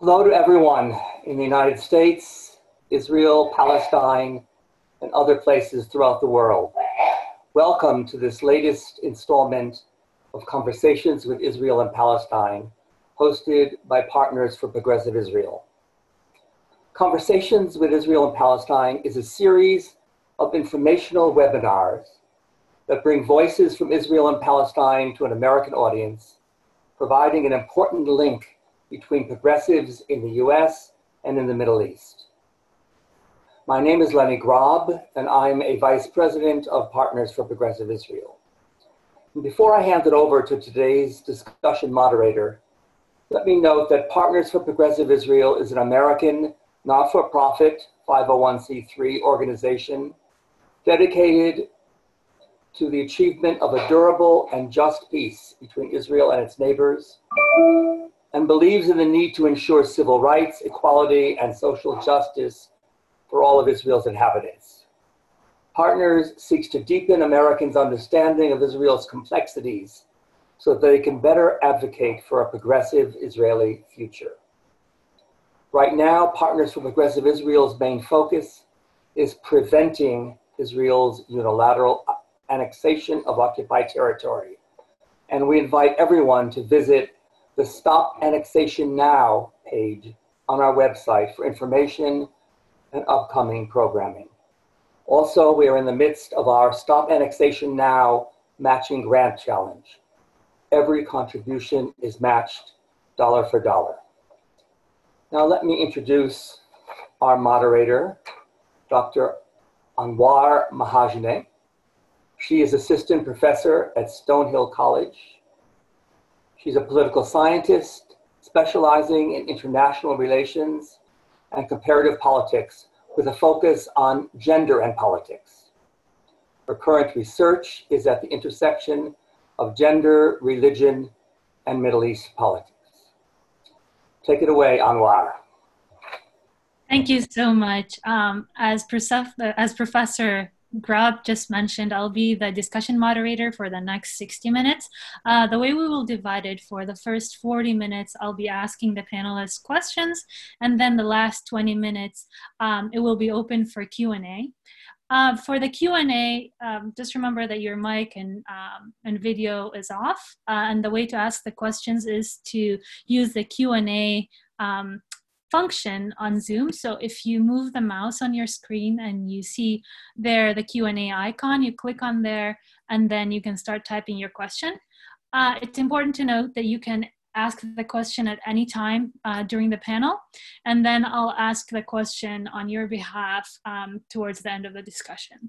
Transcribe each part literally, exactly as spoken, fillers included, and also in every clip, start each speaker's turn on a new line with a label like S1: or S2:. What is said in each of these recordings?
S1: Hello to everyone in the United States, Israel, Palestine, and other places throughout the world. Welcome to this latest installment of Conversations with Israel and Palestine, hosted by Partners for Progressive Israel. Conversations with Israel and Palestine is a series of informational webinars that bring voices from Israel and Palestine to an American audience, providing an important link between progressives in the U S and in the Middle East. My name is Lenny Grob, and I'm a Vice President of Partners for Progressive Israel. And before I hand it over to today's discussion moderator, let me note that Partners for Progressive Israel is an American not-for-profit five oh one c three organization dedicated to the achievement of a durable and just peace between Israel and its neighbors, and believes in the need to ensure civil rights, equality, and social justice for all of Israel's inhabitants. Partners seeks to deepen Americans' understanding of Israel's complexities so that they can better advocate for a progressive Israeli future. Right now, Partners for Progressive Israel's main focus is preventing Israel's unilateral annexation of occupied territory. And we invite everyone to visit the Stop Annexation Now page on our website for information and upcoming programming. Also, we are in the midst of our Stop Annexation Now Matching Grant Challenge. Every contribution is matched dollar for dollar. Now let me introduce our moderator, Doctor Anwar Mahajne. She is Assistant Professor at Stonehill College. She's a political scientist specializing in international relations and comparative politics with a focus on gender and politics. Her current research is at the intersection of gender, religion, and Middle East politics. Take it away, Anwar.
S2: Thank you so much. Um, as, as Professor Grob just mentioned, I'll be the discussion moderator for the next sixty minutes. Uh, the way we will divide it, for the first forty minutes, I'll be asking the panelists questions, and then the last twenty minutes, um, it will be open for Q and A. Uh, for the Q and A, um, just remember that your mic and, um, and video is off, uh, and the way to ask the questions is to use the Q and A um, function on Zoom. So if you move the mouse on your screen and you see there the Q and A icon, you click on there and then you can start typing your question. Uh, it's important to note that you can ask the question at any time uh, during the panel, and then I'll ask the question on your behalf um, towards the end of the discussion.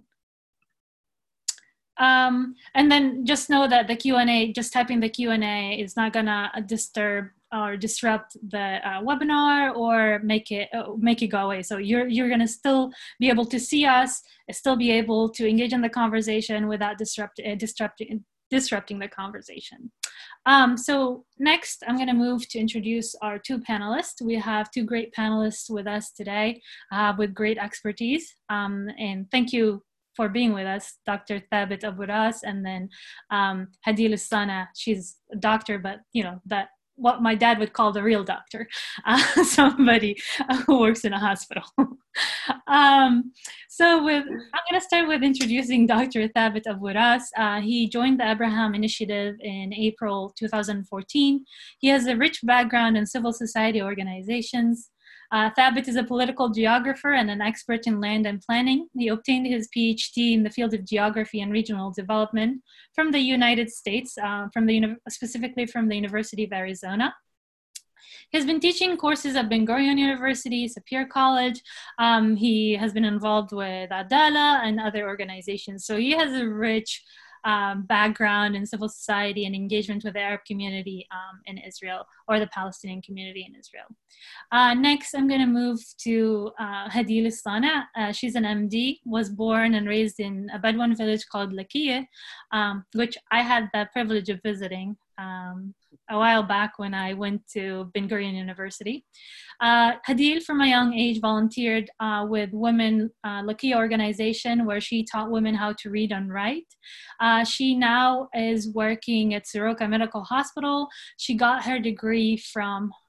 S2: Um, and then just know that the Q and A, just typing the Q and A is not gonna disturb or disrupt the uh, webinar or make it uh, make it go away. So you're you're gonna still be able to see us, still be able to engage in the conversation without disrupt, uh, disrupting disrupting the conversation. Um, so next, I'm gonna move to introduce our two panelists. We have two great panelists with us today uh, with great expertise, um, and thank you for being with us, Doctor Thabit Abu Ras, and then um, Hadeel Sana. She's a doctor, but you know that what my dad would call the real doctor, uh, somebody who works in a hospital. um, so with, I'm gonna start with introducing Doctor Thabit Abu Ras. Uh, he joined the Abraham Initiative in April two thousand fourteen. He has a rich background in civil society organizations. Uh, Thabit is a political geographer and an expert in land and planning. He obtained his PhD in the field of geography and regional development from the United States, uh, from the specifically from the University of Arizona. He's been teaching courses at Ben Gurion University, Sapir College. Um, he has been involved with Adala and other organizations. So he has a rich Um, background in civil society and engagement with the Arab community um, in Israel, or the Palestinian community in Israel. Uh, next, I'm going to move to uh, Hadeel Sana. Uh, she's an M D, was born and raised in a Bedouin village called Lakiya, um, which I had the privilege of visiting um, a while back when I went to Ben Gurion University. Uh, Hadeel, from a young age, volunteered uh, with Women uh, Lakiya organization, where she taught women how to read and write. Uh, she now is working at Soroka Medical Hospital. She got her degree from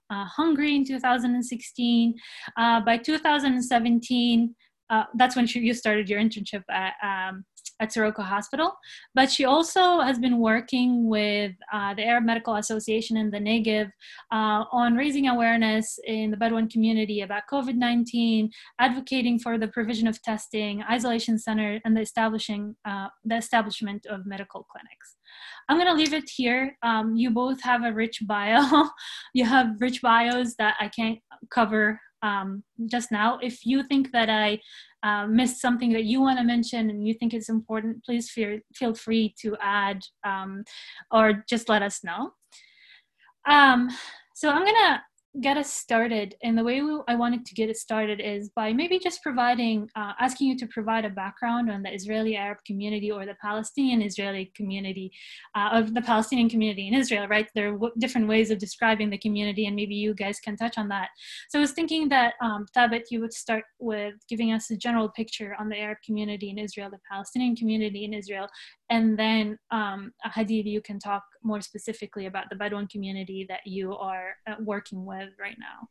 S2: uh, Hungary in two thousand sixteen. Uh, by two thousand seventeen, uh, that's when she, you started your internship at, um, at Soroka Hospital. But she also has been working with uh, the Arab Medical Association in the Negev uh, on raising awareness in the Bedouin community about COVID nineteen, advocating for the provision of testing, isolation center, and the establishing uh, the establishment of medical clinics. I'm going to leave it here. Um, you both have a rich bio. You have rich bios that I can't cover um, just now. If you think that I uh, missed something that you want to mention and you think it's important, please feel, feel free to add um, or just let us know. Um, so I'm going to get us started, and the way we, I wanted to get it started is by maybe just providing, uh, asking you to provide a background on the Israeli Arab community or the Palestinian Israeli community, uh, of the Palestinian community in Israel, right? There are w different ways of describing the community, and maybe you guys can touch on that. So I was thinking that, um, Thabit, you would start with giving us a general picture on the Arab community in Israel, the Palestinian community in Israel, and then um, Hadid, you can talk more specifically about the Bedouin community that you are uh, working with right now.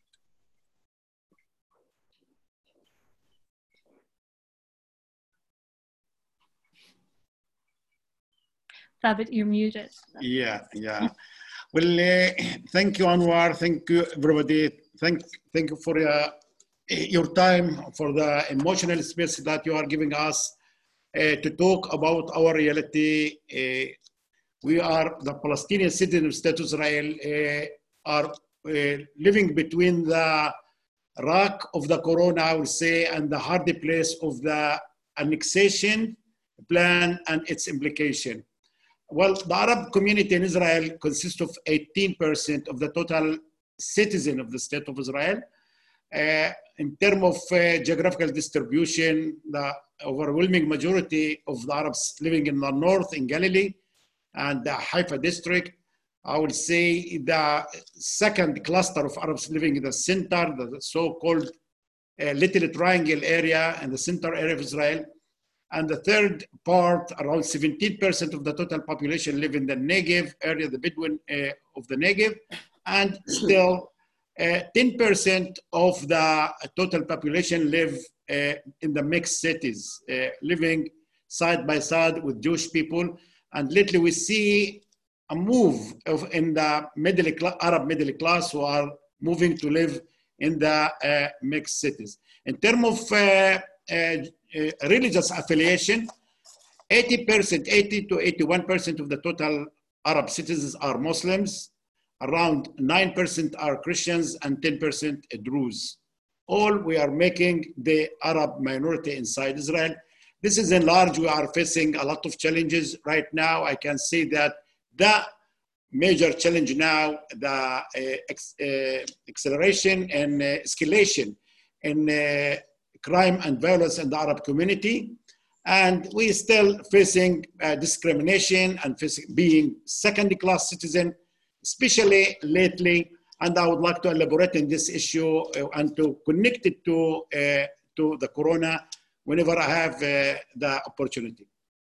S2: Thabit, you're muted.
S3: Yeah, yeah. Well, uh, thank you, Anwar. Thank you, everybody. Thank, thank you for uh, your time, for the emotional space that you are giving us uh, to talk about our reality. Uh, we are the Palestinian citizens of State of Israel, uh, are uh, living between the rock of the corona, I would say, and the hard place of the annexation plan and its implication. Well, the Arab community in Israel consists of eighteen percent of the total citizen of the State of Israel. Uh, in terms of uh, geographical distribution, the overwhelming majority of the Arabs living in the north, in Galilee, and the Haifa district. I would say the second cluster of Arabs living in the center, the so-called uh, Little Triangle area and the center area of Israel. And the third part, around seventeen percent of the total population live in the Negev area, the Bedouin uh, of the Negev. And still uh, ten percent of the total population live uh, in the mixed cities, uh, living side by side with Jewish people. And lately we see a move of in the middle Arab middle class who are moving to live in the uh, mixed cities. In terms of uh, uh, uh, religious affiliation, eighty percent, eighty to eighty-one percent of the total Arab citizens are Muslims, around nine percent are Christians, and ten percent Druze. All we are making the Arab minority inside Israel. This is in large, we are facing a lot of challenges right now. I can say that the major challenge now, the uh, ex, uh, acceleration and uh, escalation in uh, crime and violence in the Arab community. And we still facing uh, discrimination and facing being second-class citizen, especially lately. And I would like to elaborate on this issue uh, and to connect it to, uh, to the corona whenever I have uh, the opportunity.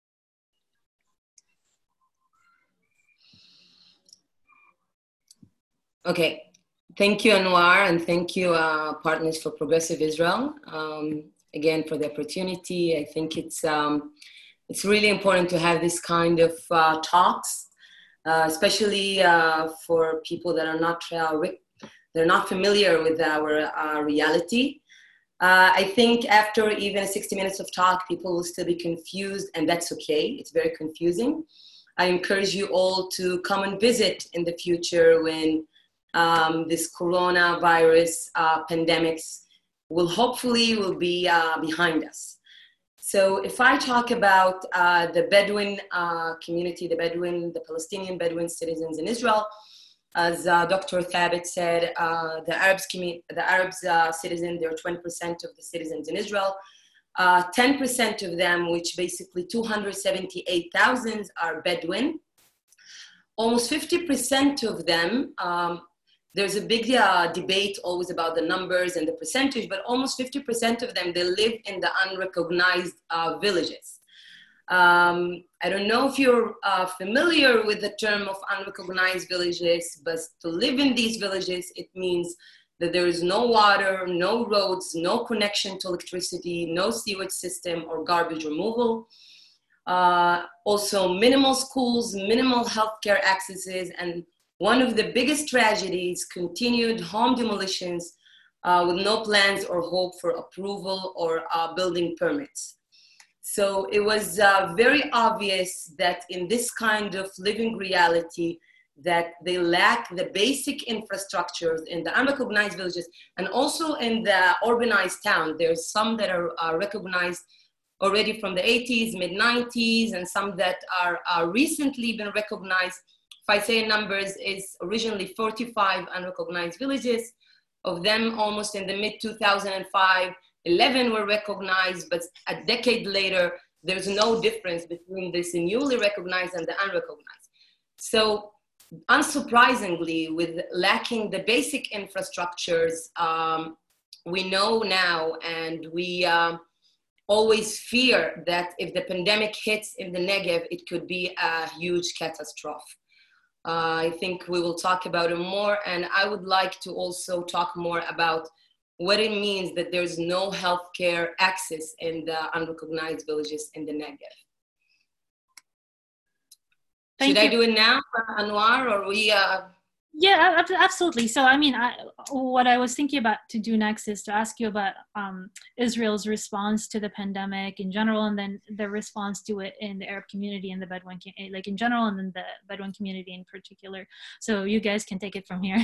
S4: Okay, thank you, Anwar, and thank you, uh, Partners for Progressive Israel, um, again, for the opportunity. I think it's, um, it's really important to have this kind of uh, talks, uh, especially uh, for people that are not, uh, they're not familiar with our uh, reality. Uh, I think after even sixty minutes of talk, people will still be confused, and that's okay. It's very confusing. I encourage you all to come and visit in the future when um, this coronavirus uh, pandemics will hopefully will be uh, behind us. So if I talk about uh, the Bedouin uh, community, the Bedouin, the Palestinian Bedouin citizens in Israel, as uh, Doctor Thabit said, uh, the Arabs, the Arabs uh, citizens, there are twenty percent of the citizens in Israel. Uh, ten percent of them, which basically two hundred seventy-eight thousand, are Bedouin. Almost fifty percent of them, um, there's a big uh, debate always about the numbers and the percentage, but almost fifty percent of them, they live in the unrecognized uh, villages. Um, I don't know if you're uh, familiar with the term of unrecognized villages, but to live in these villages, it means that there is no water, no roads, no connection to electricity, no sewage system or garbage removal. Uh, also minimal schools, minimal healthcare accesses, and one of the biggest tragedies, continued home demolitions uh, with no plans or hope for approval or uh, building permits. So it was uh, very obvious that in this kind of living reality, that they lack the basic infrastructures in the unrecognized villages and also in the urbanized town. There's some that are uh, recognized already from the eighties, mid nineties, and some that are uh, recently been recognized. If I say numbers, is originally forty-five unrecognized villages. Of them, almost in the mid two thousand five, eleven were recognized, but a decade later, there's no difference between this newly recognized and the unrecognized. So unsurprisingly, with lacking the basic infrastructures, um, we know now, and we uh, always fear that if the pandemic hits in the Negev, it could be a huge catastrophe. Uh, I think we will talk about it more, and I would like to also talk more about what it means that there's no healthcare access in the unrecognized villages in the Negev.
S2: Thank
S4: Should
S2: you.
S4: I do it now, Anwar, or we? Uh...
S2: Yeah, absolutely. So, I mean, I, what I was thinking about to do next is to ask you about um, Israel's response to the pandemic in general, and then the response to it in the Arab community and the Bedouin, like in general, and then the Bedouin community in particular. So you guys can take it from here.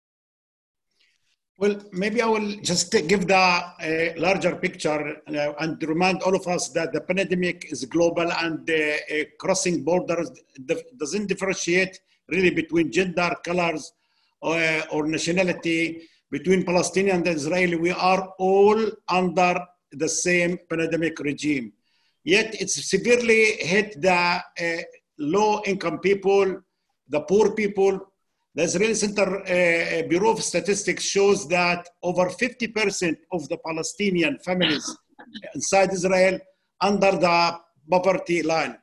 S3: Well, maybe I will just give the uh, larger picture uh, and remind all of us that the pandemic is global and uh, uh, crossing borders doesn't differentiate really between gender, colors, or, uh, or nationality, between Palestinian and Israeli. We are all under the same pandemic regime. Yet it's severely hit the uh, low-income people, the poor people. The Israeli Center uh, Bureau of Statistics shows that over fifty percent of the Palestinian families inside Israel under the poverty line.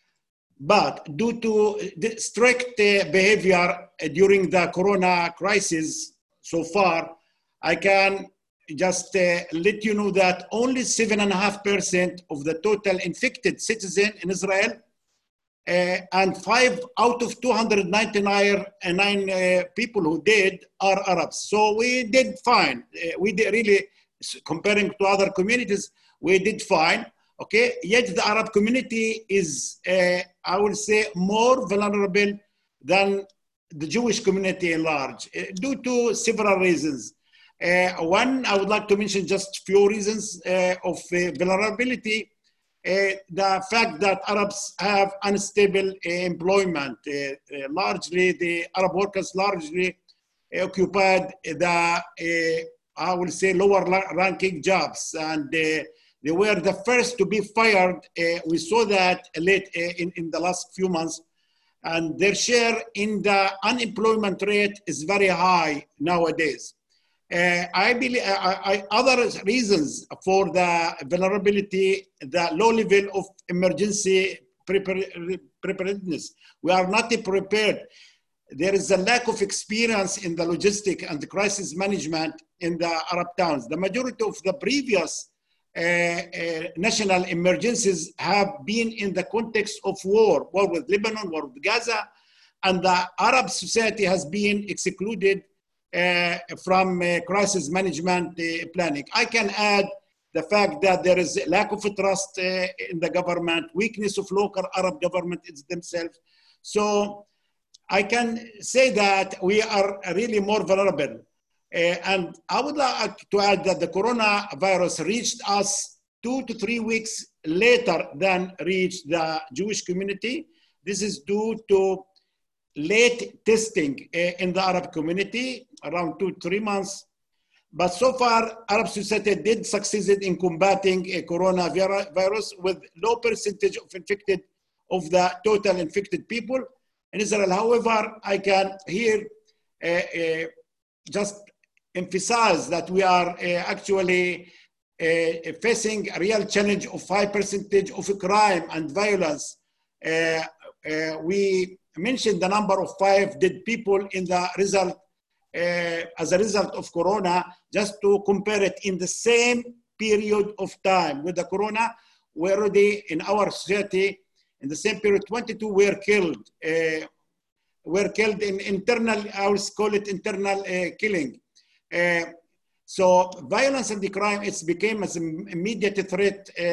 S3: But due to the strict uh, behavior during the Corona crisis so far, I can just uh, let you know that only seven point five percent of the total infected citizens in Israel Uh, and five out of two hundred ninety-nine uh, people who did are Arabs. So we did fine. Uh, we did really, comparing to other communities, we did fine. Okay. Yet the Arab community is, uh, I would say, more vulnerable than the Jewish community in large, uh, due to several reasons. Uh, one, I would like to mention just few reasons uh, of uh, vulnerability. Uh, the fact that Arabs have unstable uh, employment, uh, uh, largely the Arab workers largely uh, occupied the, uh, I will say, lower ranking jobs, and uh, they were the first to be fired. Uh, we saw that late uh, in, in the last few months, and their share in the unemployment rate is very high nowadays. Uh, I believe uh, I, other reasons for the vulnerability, the low level of emergency preparedness. We are not prepared. There is a lack of experience in the logistic and the crisis management in the Arab towns. The majority of the previous uh, uh, national emergencies have been in the context of war, war with Lebanon, war with Gaza, and the Arab society has been excluded Uh, from uh, crisis management uh, planning. I can add the fact that there is a lack of trust uh, in the government, weakness of local Arab government themselves. So I can say that we are really more vulnerable. Uh, and I would like to add that the coronavirus reached us two to three weeks later than reached the Jewish community. This is due to late testing uh, in the Arab community, around two, three months. But so far, Arab society did succeed in combating a coronavirus with low percentage of infected of the total infected people in Israel. However, I can here uh, uh, just emphasize that we are uh, actually uh, facing a real challenge of high percentage of crime and violence. Uh, uh, we mentioned the number of five dead people in the result uh, as a result of Corona, just to compare it in the same period of time with the Corona, we already in our society, in the same period, twenty-two were killed. Uh, were killed in internal, I would call it internal uh, killing. Uh, so violence and the crime, it's became as an immediate threat uh,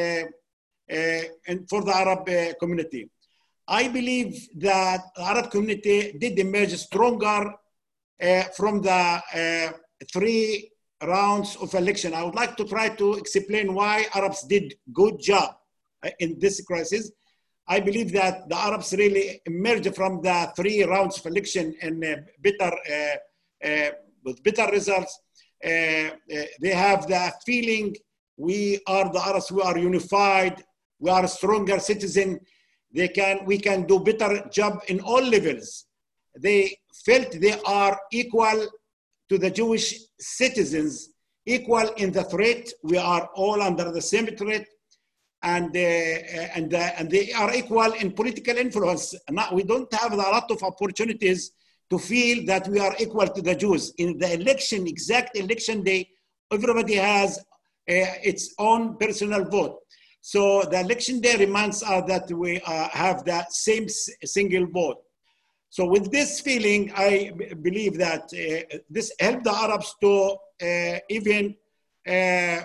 S3: uh, and for the Arab uh, community. I believe that the Arab community did emerge stronger uh, from the uh, three rounds of election. I would like to try to explain why Arabs did good job uh, in this crisis. I believe that the Arabs really emerged from the three rounds of election and uh, better, uh, uh, with better results. Uh, uh, they have the feeling we are the Arabs, we are unified, we are stronger citizen. They can, we can do better job in all levels. They felt they are equal to the Jewish citizens, equal in the threat. We are all under the same threat. And, uh, and, uh, and they are equal in political influence. Now, we don't have a lot of opportunities to feel that we are equal to the Jews. In the election, exact election day, everybody has uh, its own personal vote. So the election day reminds us that we uh, have the same single vote. So with this feeling, I believe that uh, this helped the Arabs to uh, even uh, uh,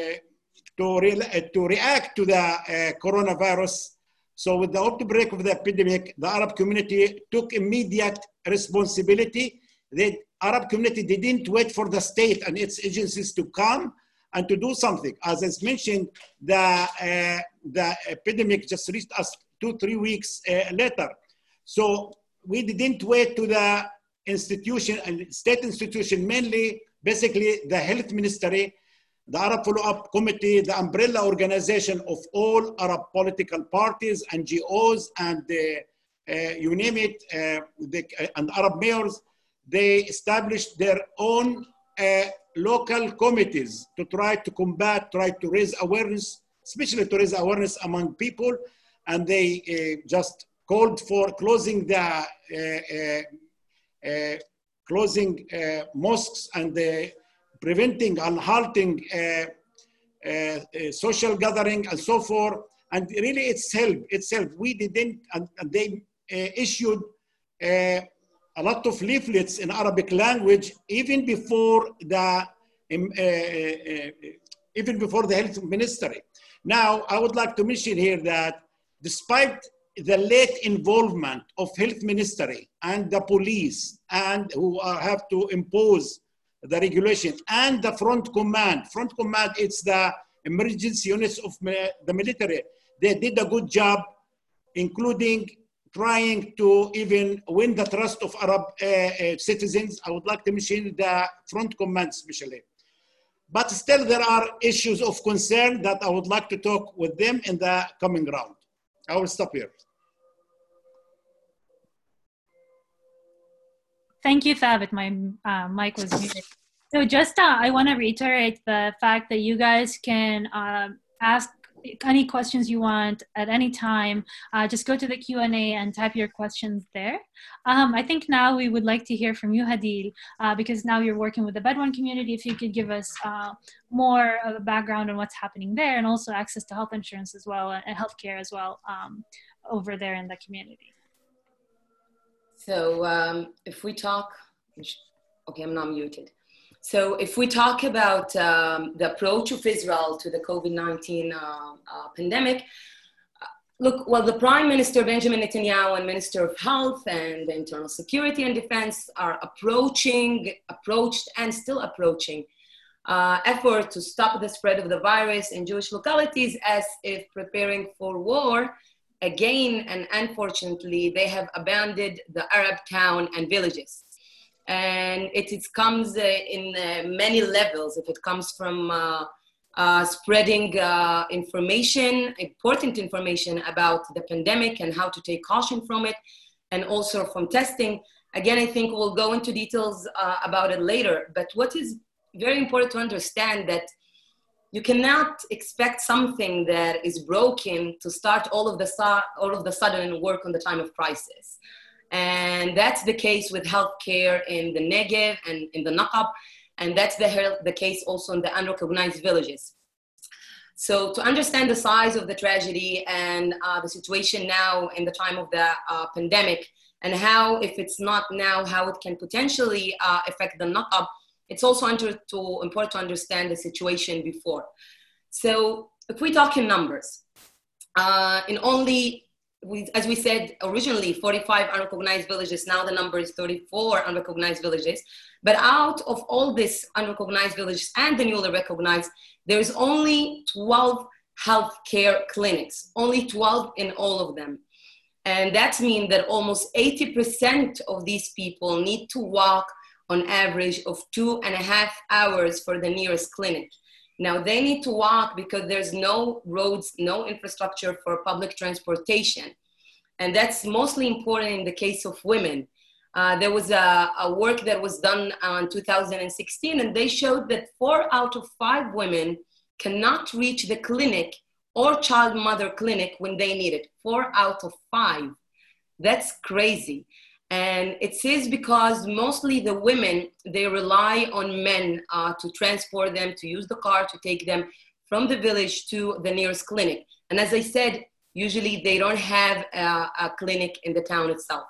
S3: To, re to react to the uh, coronavirus. So with the outbreak of the epidemic, the Arab community took immediate responsibility. The Arab community didn't wait for the state and its agencies to come and to do something. As I mentioned, the, uh, the epidemic just reached us two, three weeks uh, later. So we didn't wait to the institution and state institution, mainly, basically the health ministry, the Arab Follow-Up Committee, the umbrella organization of all Arab political parties, N G Os, and uh, uh, you name it, uh, the, uh, and Arab mayors, they established their own uh, local committees to try to combat, try to raise awareness, especially to raise awareness among people. And they uh, just called for closing the, uh, uh, uh, closing uh, mosques and the preventing and halting uh, uh, uh, social gathering and so forth. And really it's help, it's help. We didn't, and, and they uh, issued uh, a lot of leaflets in Arabic language even before the, um, uh, uh, even before the health ministry. Now, I would like to mention here that despite the late involvement of health ministry and the police and who are, have to impose the regulation and the front command. Front command, it's the emergency units of the military. They did a good job, including trying to even win the trust of Arab uh, uh, citizens. I would like to mention the front command especially. But still there are issues of concern that I would like to talk with them in the coming round. I will stop here.
S2: Thank you, Thabit. My uh, mic was muted. So just uh, I want to reiterate the fact that you guys can uh, ask any questions you want at any time. Uh, just go to the Q and A and type your questions there. Um, I think now we would like to hear from you, Hadil, uh, because now you're working with the Bedouin community. If you could give us uh, more of a background on what's happening there, and also access to health insurance as well, and healthcare as well um, over there in the community.
S4: So um, if we talk, okay, I'm not muted. So if we talk about um, the approach of Israel to the COVID nineteen uh, uh, pandemic, look, well, the Prime Minister Benjamin Netanyahu and Minister of Health and the Internal Security and Defense are approaching, approached and still approaching uh, effort to stop the spread of the virus in Jewish localities as if preparing for war. Again, and unfortunately, they have abandoned the Arab town and villages. And it, it comes uh, in uh, many levels. If it comes from uh, uh, spreading uh, information, important information about the pandemic and how to take caution from it, and also from testing. Again, I think we'll go into details uh, about it later. But what is very important to understand that you cannot expect something that is broken to start all of the start, all of the sudden work on the time of crisis. And that's the case with healthcare in the Negev and in the Naqab, and that's the, the case also in the unrecognized villages. So to understand the size of the tragedy and uh, the situation now in the time of the uh, pandemic, and how, if it's not now, how it can potentially uh, affect the Naqab, it's also under to, important to understand the situation before. So if we talk in numbers, uh, in only, we, as we said originally, forty-five unrecognized villages, now the number is thirty-four unrecognized villages. But out of all these unrecognized villages and the newly recognized, there's only twelve healthcare clinics, only twelve in all of them. And that means that almost eighty percent of these people need to walk on average of two and a half hours for the nearest clinic. Now they need to walk because there's no roads, no infrastructure for public transportation. And that's mostly important in the case of women. Uh, there was a, a work that was done in two thousand sixteen, and they showed that four out of five women cannot reach the clinic or child mother clinic when they need it. Four out of five. That's crazy. And it is because mostly the women, they rely on men uh, to transport them, to use the car, to take them from the village to the nearest clinic. And as I said, usually they don't have a, a clinic in the town itself.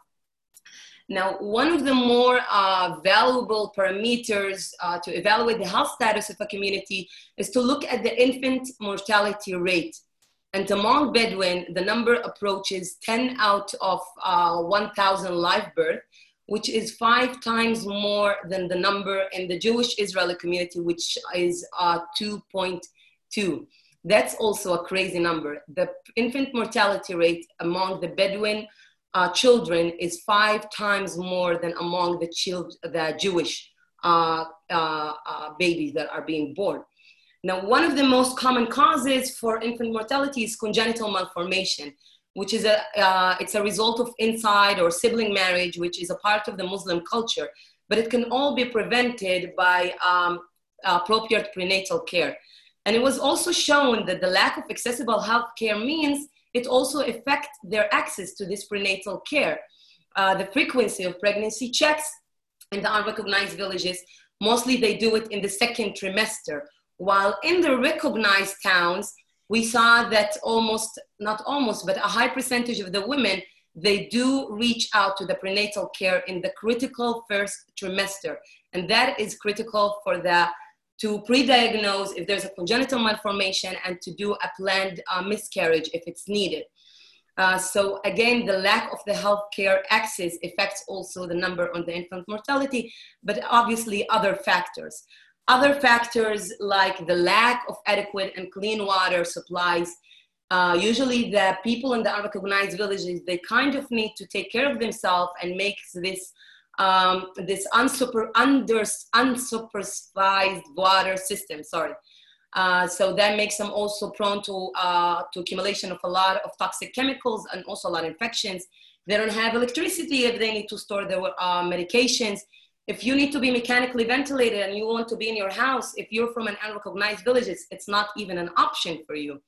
S4: Now, one of the more uh, valuable parameters uh, to evaluate the health status of a community is to look at the infant mortality rate. And among Bedouin, the number approaches ten out of uh, one thousand live birth, which is five times more than the number in the Jewish Israeli community, which is uh, two point two. That's also a crazy number. The infant mortality rate among the Bedouin uh, children is five times more than among the, child, the Jewish uh, uh, uh, babies that are being born. Now, one of the most common causes for infant mortality is congenital malformation, which is a, uh, it's a result of inside or sibling marriage, which is a part of the Muslim culture, but it can all be prevented by um, appropriate prenatal care. And it was also shown that the lack of accessible health care means it also affects their access to this prenatal care. Uh, the frequency of pregnancy checks in the unrecognized villages, mostly they do it in the second trimester. While in the recognized towns, we saw that almost, not almost, but a high percentage of the women, they do reach out to the prenatal care in the critical first trimester. And that is critical for the, to pre-diagnose if there's a congenital malformation and to do a planned uh, miscarriage if it's needed. Uh, so again, the lack of the healthcare access affects also the number on the infant mortality, but obviously other factors. Other factors like the lack of adequate and clean water supplies. Uh, usually the people in the unrecognized villages, they kind of need to take care of themselves and make this, um, this unsuper, under, unsupervised water system, sorry. Uh, so that makes them also prone to, uh, to accumulation of a lot of toxic chemicals and also a lot of infections. They don't have electricity if they need to store their uh, medications. If you need to be mechanically ventilated and you want to be in your house, if you're from an unrecognized village, it's, it's not even an option for you.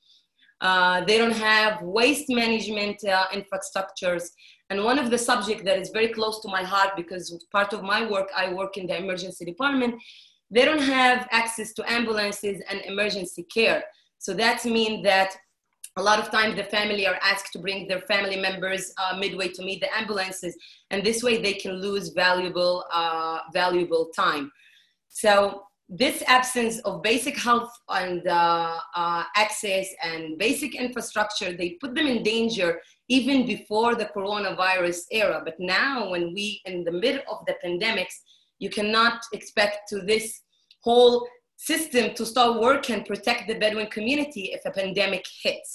S4: Uh, they don't have waste management uh, infrastructures. And one of the subjects that is very close to my heart, because part of my work, I work in the emergency department, they don't have access to ambulances and emergency care. So that means that a lot of times the family are asked to bring their family members uh, midway to meet the ambulances, and this way they can lose valuable, uh, valuable time. So this absence of basic health and uh, uh, access and basic infrastructure, they put them in danger even before the coronavirus era. But now when we in the middle of the pandemics, you cannot expect to this whole system to start work and protect the Bedouin community if a pandemic hits.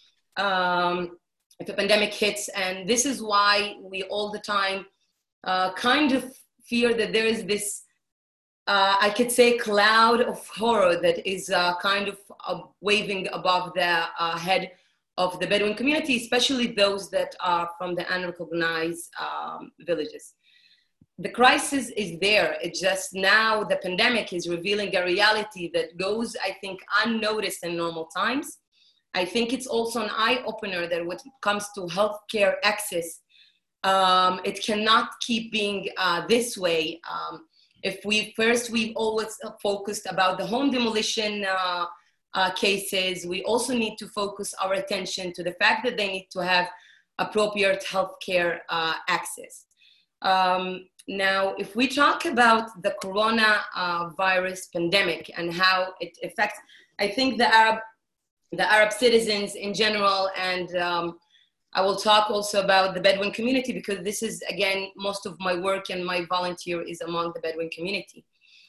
S4: Um, if a pandemic hits, and this is why we all the time uh, kind of fear that there is this, uh, I could say, cloud of horror that is uh, kind of uh, waving above the uh, head of the Bedouin community, especially those that are from the unrecognized um, villages. the crisis is there. It's just now the pandemic is revealing a reality that goes, I think, unnoticed in normal times. I think it's also an eye-opener that when it comes to healthcare access, um, it cannot keep being uh, this way. Um, if we first, we've always focused about the home demolition uh, uh, cases, we also need to focus our attention to the fact that they need to have appropriate healthcare uh, access. Um, now, if we talk about the corona uh, virus pandemic and how it affects, I think the Arab, the Arab citizens in general, and um, I will talk also about the Bedouin community, because this is, again, most of my work and my volunteer is among the Bedouin community.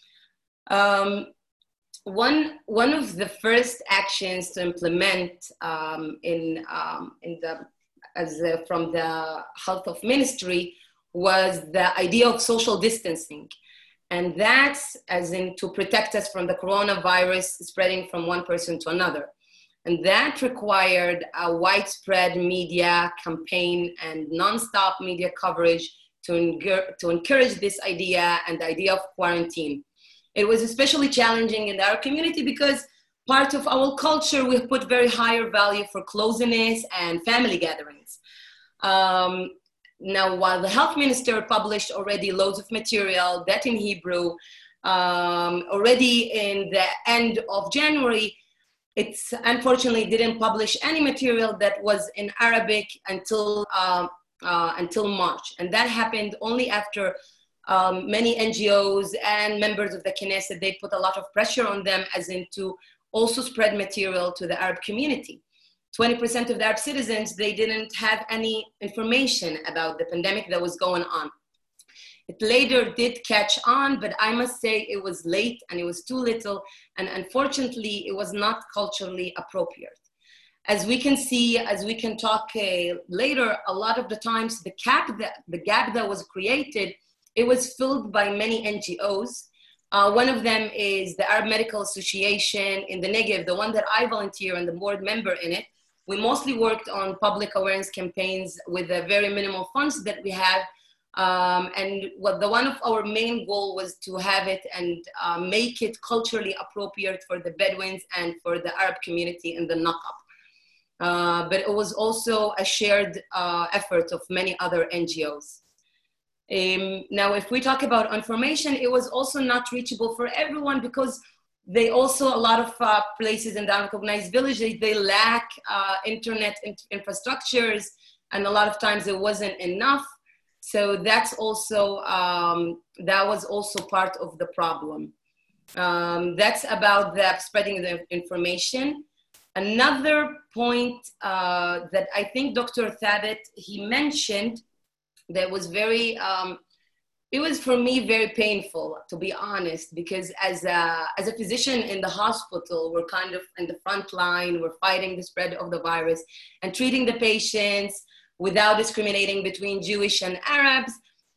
S4: Um, one, one of the first actions to implement um, in, um, in the, as uh, from the Health of Ministry was the idea of social distancing. And that's as in to protect us from the coronavirus spreading from one person to another. And that required a widespread media campaign and nonstop media coverage to, to encourage this idea and the idea of quarantine. It was especially challenging in our community because part of our culture, we put very higher value for closeness and family gatherings. Um, now, while the health minister published already loads of material, that in Hebrew, um, already in the end of January, it unfortunately didn't publish any material that was in Arabic until, uh, uh, until March. And that happened only after um, many N G Os and members of the Knesset, they put a lot of pressure on them as in to also spread material to the Arab community. twenty percent of the Arab citizens, they didn't have any information about the pandemic that was going on. It later did catch on, but I must say it was late and it was too little. And unfortunately, it was not culturally appropriate. As we can see, as we can talk uh, later, a lot of the times the gap that, the gap that was created, it was filled by many N G Os. Uh, one of them is the Arab Medical Association in the Negev, the one that I volunteer and the board member in it. We mostly worked on public awareness campaigns with the very minimal funds that we have. Um, and what the one of our main goal was to have it and uh, make it culturally appropriate for the Bedouins and for the Arab community in the Naqab. Uh, but it was also a shared uh, effort of many other N G Os. Um, now, if we talk about information, it was also not reachable for everyone because they also, a lot of uh, places in the unrecognized villages, they lack uh, internet in infrastructures, and a lot of times it wasn't enough. So that's also, um, that was also part of the problem. Um, that's about the spreading the information. Another point uh, that I think Doctor Thabit, he mentioned, that was very, um, it was for me very painful, to be honest, because as a, as a physician in the hospital, we're kind of in the front line, we're fighting the spread of the virus and treating the patients without discriminating between Jewish and Arabs.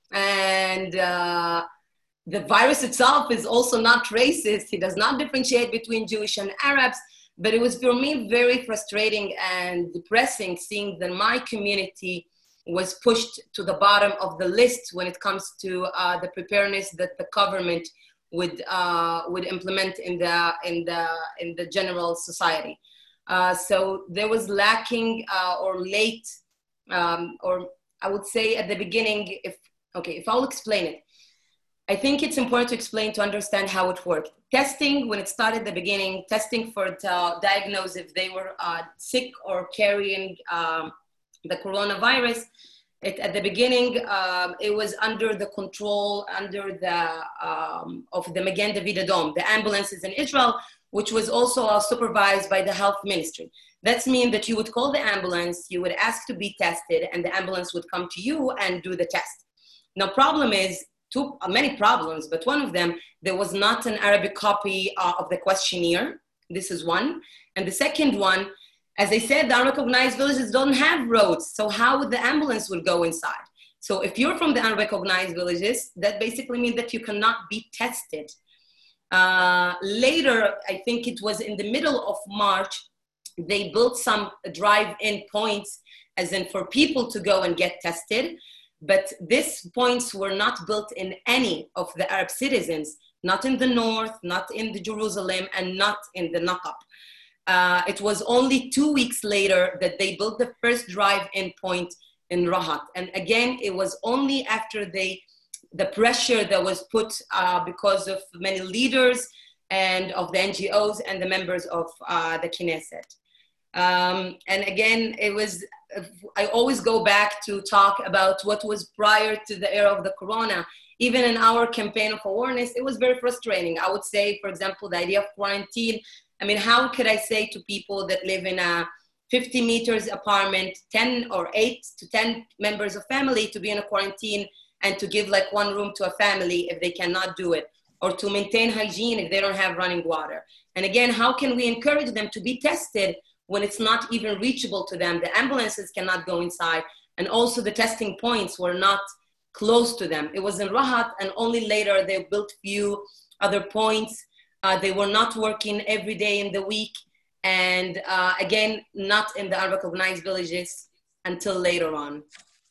S4: And uh, the virus itself is also not racist. It does not differentiate between Jewish and Arabs. But it was for me very frustrating and depressing seeing that my community was pushed to the bottom of the list when it comes to uh, the preparedness that the government would uh, would implement in the in the in the general society. Uh, so there was lacking uh, or late, um, or I would say at the beginning. If okay, if I'll explain it, I think it's important to explain to understand how it worked. Testing when it started at the beginning, testing for to diagnose if they were uh, sick or carrying Um, the coronavirus, it, at the beginning, um, it was under the control, under the, um, of the Magen David Adom, the ambulances in Israel, which was also uh, supervised by the health ministry. That means that you would call the ambulance, you would ask to be tested, and the ambulance would come to you and do the test. Now, problem is, two, uh, many problems, but one of them, there was not an Arabic copy uh, of the questionnaire. This is one. And the second one, as I said, the unrecognized villages don't have roads. So how would the ambulance would go inside? So if you're from the unrecognized villages, that basically means that you cannot be tested. Uh, later, I think it was in the middle of March, they built some drive-in points, as in for people to go and get tested. But these points were not built in any of the Arab citizens, not in the north, not in the Jerusalem, and not in the Naqab. Uh, it was only two weeks later that they built the first drive-in point in Rahat. And again, it was only after they, the pressure that was put uh, because of many leaders and of the N G Os and the members of uh, the Knesset. Um, and again, it was, I always go back to talk about what was prior to the era of the Corona. Even in our campaign of awareness, it was very frustrating. I would say, for example, the idea of quarantine. I mean, how could I say to people that live in a fifty meters apartment, ten or eight to ten members of family to be in a quarantine and to give like one room to a family if they cannot do it, or to maintain hygiene if they don't have running water? And again, how can we encourage them to be tested when it's not even reachable to them? The ambulances cannot go inside, and also the testing points were not close to them. It was in Rahat, and only later they built few other points. Uh, they were not working every day in the week, and uh, again, not in the unrecognized villages until later on.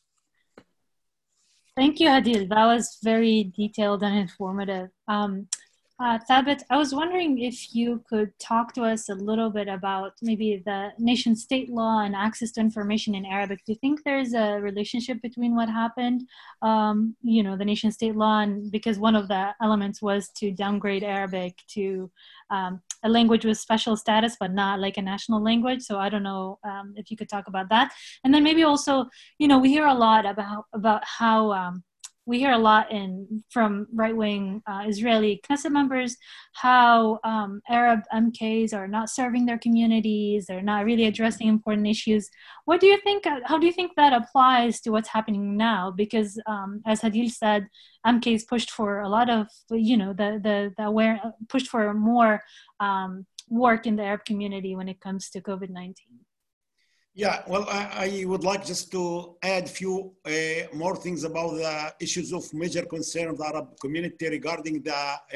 S2: Thank you, Hadil. That was very detailed and informative. Um, Uh, Thabit, I was wondering if you could talk to us a little bit about maybe the nation state law and access to information in Arabic. Do you think there's a relationship between what happened, um, you know, the nation state law, and because one of the elements was to downgrade Arabic to um, a language with special status, but not like a national language. So I don't know um, if you could talk about that. And then maybe also, you know, we hear a lot about, about how, um, we hear a lot in from right-wing uh, Israeli Knesset members how um, Arab M Ks are not serving their communities, they're not really addressing important issues. What do you think, how do you think that applies to what's happening now? Because um, as Hadil said, M Ks pushed for a lot of, you know, the, the, the aware, pushed for more um, work in the Arab community when it comes to COVID nineteen.
S3: Yeah, well, I, I would like just to add a few uh, more things about the issues of major concern of the Arab community regarding the, uh,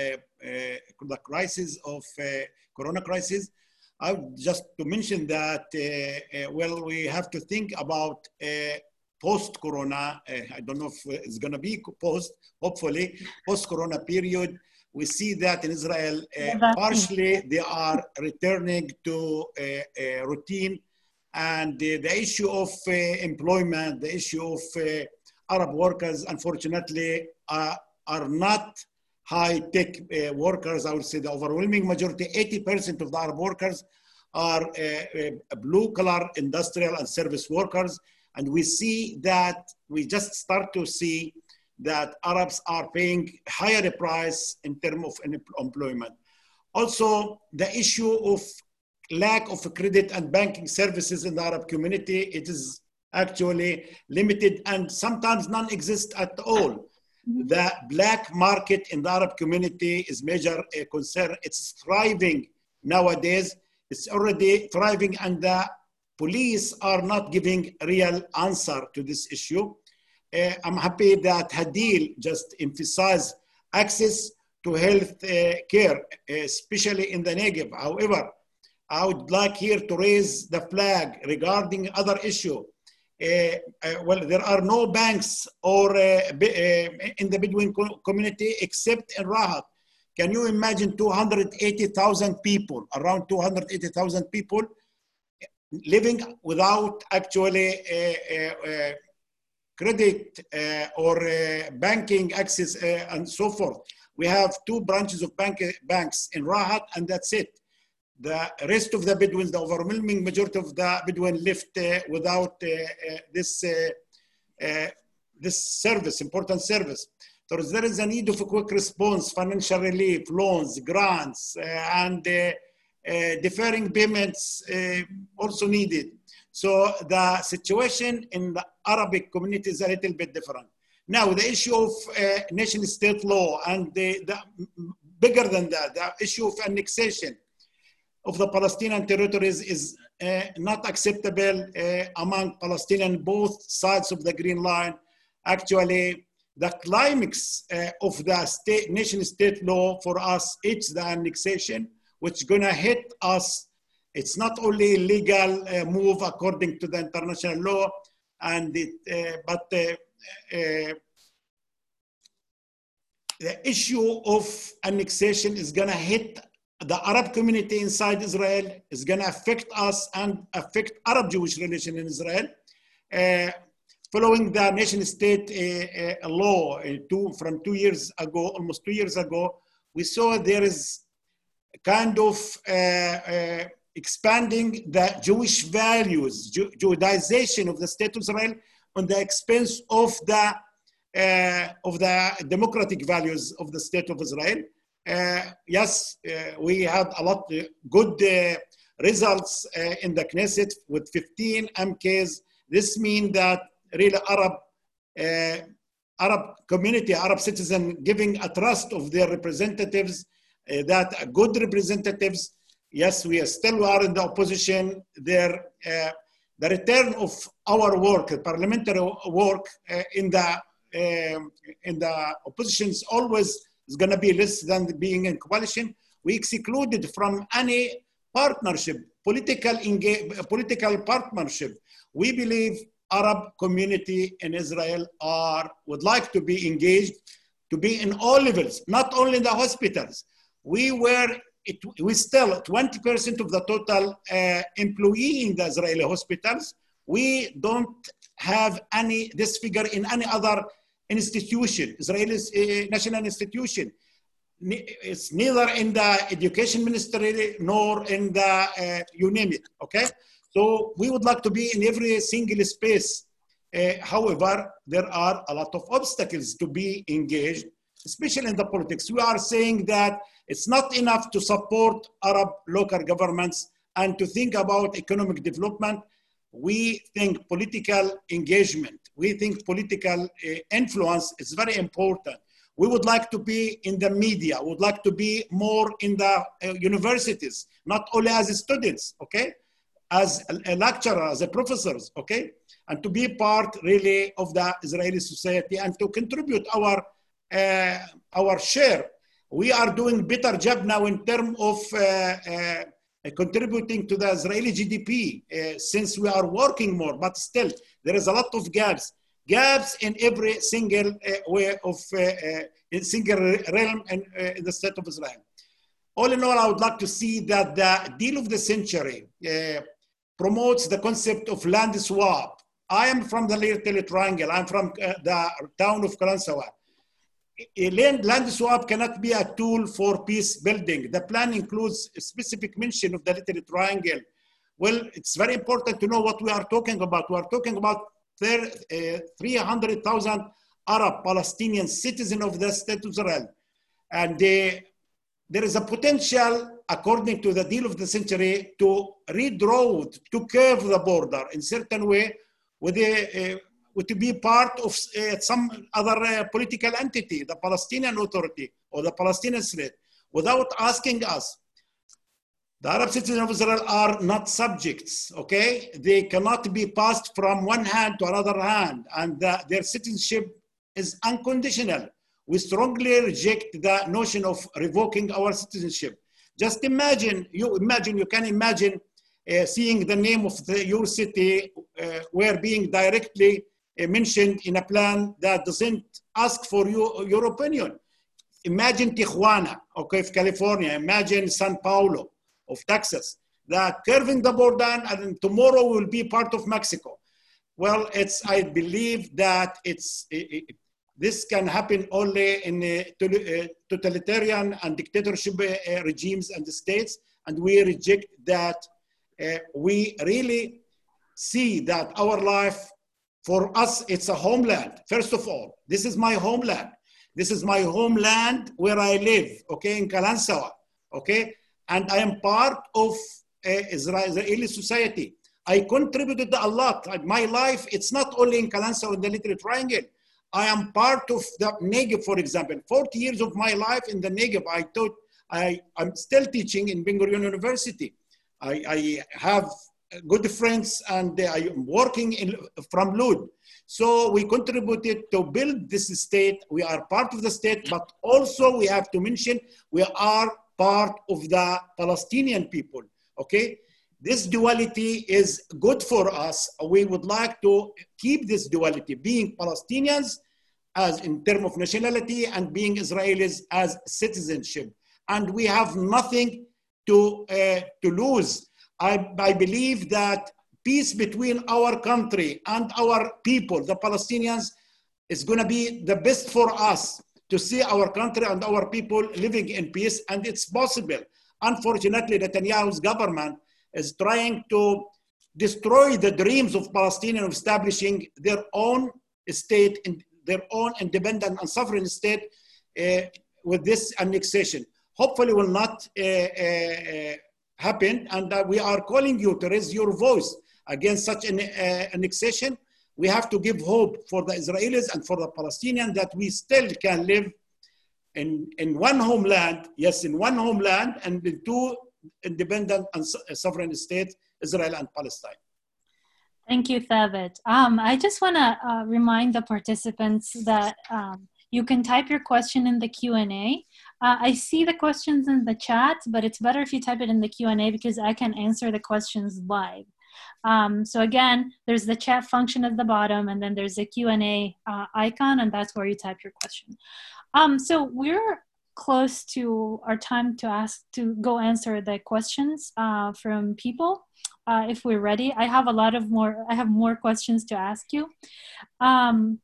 S3: uh, the crisis of uh, Corona crisis. I would just to mention that, uh, uh, well, we have to think about uh, post-Corona, uh, I don't know if it's gonna be post, hopefully, post-Corona period. We see that in Israel, uh, partially they are returning to a, a routine. And uh, the issue of uh, employment, the issue of uh, Arab workers, unfortunately, uh, are not high-tech uh, workers. I would say the overwhelming majority, eighty percent of the Arab workers are uh, uh, blue-collar industrial and service workers. And we see that, we just start to see that Arabs are paying higher price in terms of employment. Also, the issue of lack of credit and banking services in the Arab community, it is actually limited and sometimes non-exist at all. Mm-hmm. The black market in the Arab community is major uh, concern. It's thriving nowadays. It's already thriving, and the police are not giving real answer to this issue. Uh, I'm happy that Hadil just emphasized access to health uh, care, especially in the Negev. However, I would like here to raise the flag regarding other issue. Uh, uh, well, there are no banks or uh, uh, in the Bedouin community except in Rahat. Can you imagine two hundred eighty thousand people, around two hundred eighty thousand people living without actually uh, uh, uh, credit uh, or uh, banking access uh, and so forth. We have two branches of bank, banks in Rahat, and that's it. The rest of the Bedouins, the overwhelming majority of the Bedouin left uh, without uh, uh, this, uh, uh, this service, important service. So there is a need of a quick response, financial relief, loans, grants, uh, and uh, uh, deferring payments uh, also needed. So the situation in the Arabic community is a little bit different. Now, the issue of uh, nation-state law, and the, the bigger than that, the issue of annexation of the Palestinian territories is uh, not acceptable uh, among Palestinians, both sides of the Green Line. Actually, the climax uh, of the state, nation-state law for us, it's the annexation, which is gonna hit us. It's not only legal uh, move according to the international law, and it, uh, but uh, uh, the issue of annexation is going to hit the Arab community inside Israel, is going to affect us and affect Arab-Jewish relation in Israel. Uh, following the nation-state uh, uh, law uh, two, from two years ago, almost two years ago, we saw there is kind of uh, uh, expanding the Jewish values, Jew Judaization of the state of Israel on the expense of the uh, of the democratic values of the state of Israel. Uh, yes, uh, we had a lot of good uh, results uh, in the Knesset with fifteen M Ks. This means that really Arab uh, Arab community, Arab citizen giving a trust of their representatives, uh, that good representatives. Yes, we are still are in the opposition. Their, uh, the return of our work, parliamentary work uh, in the uh, in the opposition is always is going to be less than being in coalition. We excluded from any partnership, political engage, political partnership. We believe Arab community in Israel are would like to be engaged, to be in all levels, not only in the hospitals. We were. It, we still twenty percent of the total uh, employee in the Israeli hospitals. We don't have any, this figure in any other institution, Israeli uh, national institution. It's neither in the education ministry nor in the, uh, you name it, okay? So we would like to be in every single space. Uh, however, there are a lot of obstacles to be engaged, especially in the politics. We are saying that it's not enough to support Arab local governments and to think about economic development. We think political engagement, we think political uh, influence is very important. We would like to be in the media, we would like to be more in the uh, universities, not only as students, okay? As a, a lecturer, as a professors, okay? And to be part really of the Israeli society and to contribute our, uh, our share. We are doing better job now in terms of uh, uh, contributing to the Israeli G D P uh, since we are working more, but still there is a lot of gaps, gaps in every single uh, way of uh, uh, in single realm in, uh, in the state of Israel. All in all, I would like to see that the deal of the century uh, promotes the concept of land swap. I am from the Little Triangle. I'm from uh, the town of Kalansawa. A land, land swap cannot be a tool for peace building. The plan includes a specific mention of the Little Triangle. Well, it's very important to know what we are talking about. We are talking about three hundred thousand Arab Palestinian citizens of the state of Israel. And uh, there is a potential, according to the deal of the century, to redraw, to curve the border in certain way with a, uh, to be part of uh, some other uh, political entity, the Palestinian Authority or the Palestinian state, without asking us. The Arab citizens of Israel are not subjects, okay? They cannot be passed from one hand to another hand, and the, their citizenship is unconditional. We strongly reject the notion of revoking our citizenship. Just imagine, you imagine, you can imagine uh, seeing the name of the, your city uh, where being directly Uh, mentioned in a plan that doesn't ask for you, your opinion. Imagine Tijuana, okay, of California. Imagine San Paulo of Texas, that curving the border and tomorrow will be part of Mexico. Well, it's, I believe that it's, it, it, this can happen only in uh, totalitarian and dictatorship uh, regimes and the states, and we reject that. Uh, we really see that our life, for us, it's a homeland. First of all, this is my homeland. This is my homeland where I live, okay, in Kalansawa, okay? And I am part of uh, Israeli society. I contributed a lot. My life, it's not only in Kalansawa, in the Little Triangle. I am part of the Negev, for example. forty years of my life in the Negev, I taught, I, I'm still teaching in Ben Gurion University. I, I have good friends, and I am working in, from Lud. So we contributed to build this state. We are part of the state, but also we have to mention we are part of the Palestinian people, okay? This duality is good for us. We would like to keep this duality, being Palestinians as in terms of nationality and being Israelis as citizenship. And we have nothing to, uh, to lose. I, I believe that peace between our country and our people, the Palestinians, is going to be the best for us to see our country and our people living in peace, and it's possible. Unfortunately, Netanyahu's government is trying to destroy the dreams of Palestinians of establishing their own state, in their own independent and sovereign state uh, with this annexation. Hopefully will not uh, uh, happen, and uh, we are calling you to raise your voice against such an uh, annexation. We have to give hope for the Israelis and for the Palestinians that we still can live in, in one homeland, yes, in one homeland, and in two independent and sovereign states, Israel and Palestine.
S2: Thank you, Thabit. Um, I just want to uh, remind the participants that um, you can type your question in the Q and A. Uh, I see the questions in the chat, but it's better if you type it in the Q and A because I can answer the questions live. Um, so again, there's the chat function at the bottom, and then there's the Q and A uh, icon, and that's where you type your question. Um, so we're close to our time to ask to go answer the questions uh, from people. Uh, if we're ready, I have a lot of more. I have more questions to ask you. Um,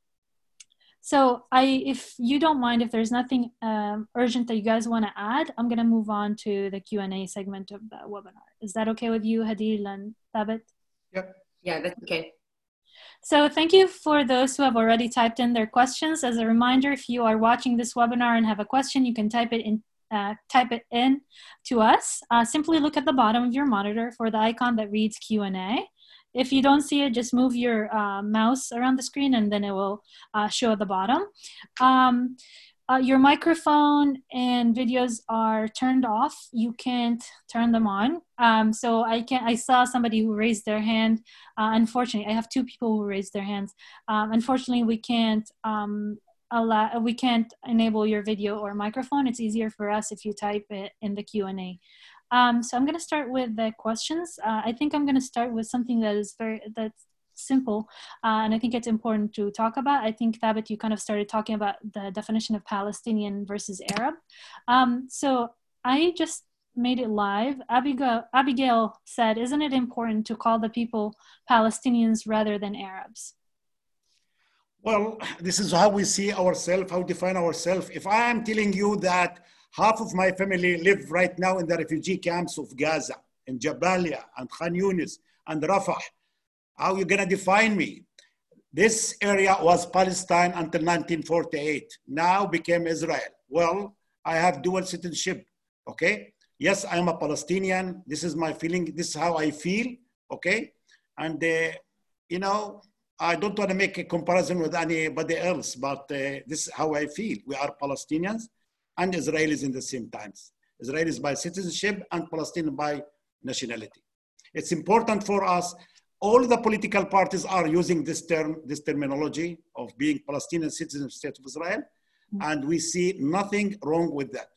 S2: so I, if you don't mind, if there's nothing um, urgent that you guys want to add, I'm going to move on to the Q and A segment of the webinar. Is that okay with you, Hadil and Thabit?
S3: Yep.
S4: Yeah, that's okay.
S2: So thank you for those who have already typed in their questions. As a reminder, if you are watching this webinar and have a question, you can type it in, uh, type it in to us. Uh, simply look at the bottom of your monitor for the icon that reads Q and A. If you don't see it, just move your uh, mouse around the screen and then it will uh, show at the bottom. Um, uh, your microphone and videos are turned off. You can't turn them on. Um, so I can I saw somebody who raised their hand. Uh, unfortunately, I have two people who raised their hands. Um, unfortunately, we can't um, allow we can't enable your video or microphone. It's easier for us if you type it in the Q and A. Um, so I'm going to start with the questions. Uh, I think I'm going to start with something that is very that's simple, uh, and I think it's important to talk about. I think, Thabit, you kind of started talking about the definition of Palestinian versus Arab. Um, so I just made it live. Abigail, Abigail said, isn't it important to call the people Palestinians rather than Arabs?
S3: Well, this is how we see ourselves, how we define ourselves. If I am telling you that half of my family live right now in the refugee camps of Gaza, in Jabalia, and Khan Yunis, and Rafah, how are you going to define me? This area was Palestine until nineteen forty-eight, now became Israel. Well, I have dual citizenship, okay? Yes, I'm a Palestinian. This is my feeling. This is how I feel, okay? And, uh, you know, I don't want to make a comparison with anybody else, but uh, this is how I feel. We are Palestinians and Israelis in the same times. Israelis by citizenship and Palestinian by nationality. It's important for us. All the political parties are using this term, this terminology of being Palestinian citizen of the State of Israel, and we see nothing wrong with that.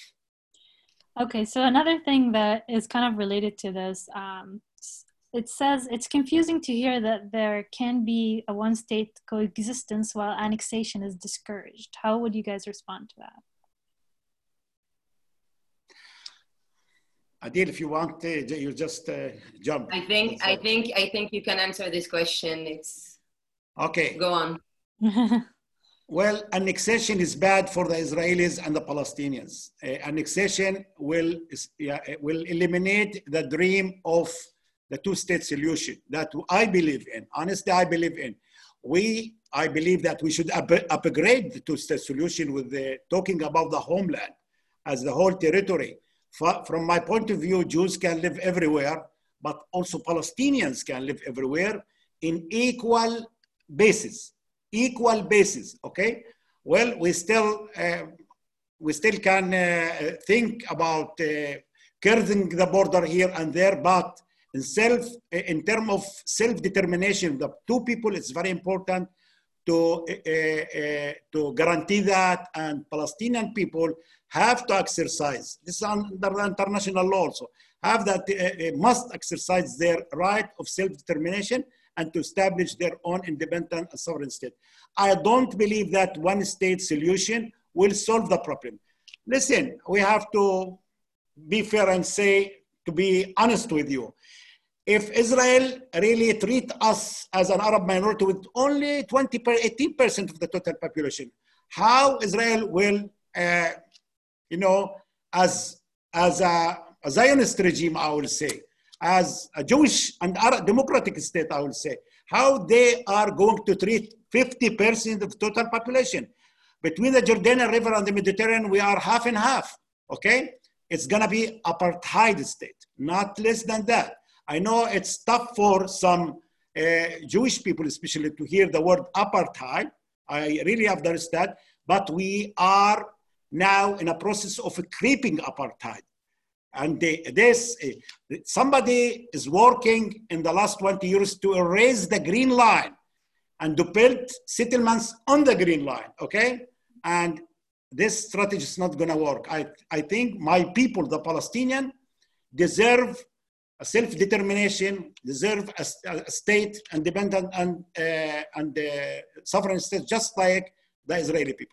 S2: Okay, so another thing that is kind of related to this, um, it says it's confusing to hear that there can be a one-state coexistence while annexation is discouraged. How would you guys respond to that?
S3: Adil, if you want, uh, you just uh, jump.
S4: I think, I think, I think you can answer this question. It's
S3: okay.
S4: Go on.
S3: Well, annexation is bad for the Israelis and the Palestinians. Uh, annexation will, yeah, will eliminate the dream of the two-state solution that I believe in. Honestly, I believe in. We, I believe that we should up upgrade the two-state solution with the, talking about the homeland as the whole territory. From my point of view, Jews can live everywhere, but also Palestinians can live everywhere in equal basis, equal basis, okay? Well, we still, uh, we still can uh, think about uh, curving the border here and there, but in self, in terms of self-determination, the two people, it's very important to, uh, uh, to guarantee that, and Palestinian people have to exercise, this is under the international law also, have that, uh, must exercise their right of self-determination and to establish their own independent and sovereign state. I don't believe that one state solution will solve the problem. Listen, we have to be fair and say, to be honest with you, if Israel really treat us as an Arab minority with only twenty, eighteen percent of the total population, how Israel will, uh, you know, as, as a, a Zionist regime, I will say, as a Jewish and Arab democratic state, I will say, how they are going to treat fifty percent of total population. Between the Jordanian River and the Mediterranean, we are half and half, okay? It's gonna be apartheid state, not less than that. I know it's tough for some uh, Jewish people, especially, to hear the word apartheid. I really understand, but we are now in a process of a creeping apartheid. And they, this, uh, somebody is working in the last twenty years to erase the green line and to build settlements on the green line, okay? And this strategy is not gonna work. I, I think my people, the Palestinian, deserve a self-determination, deserve a, a state independent and, uh, and uh, sovereign state, just like the Israeli people.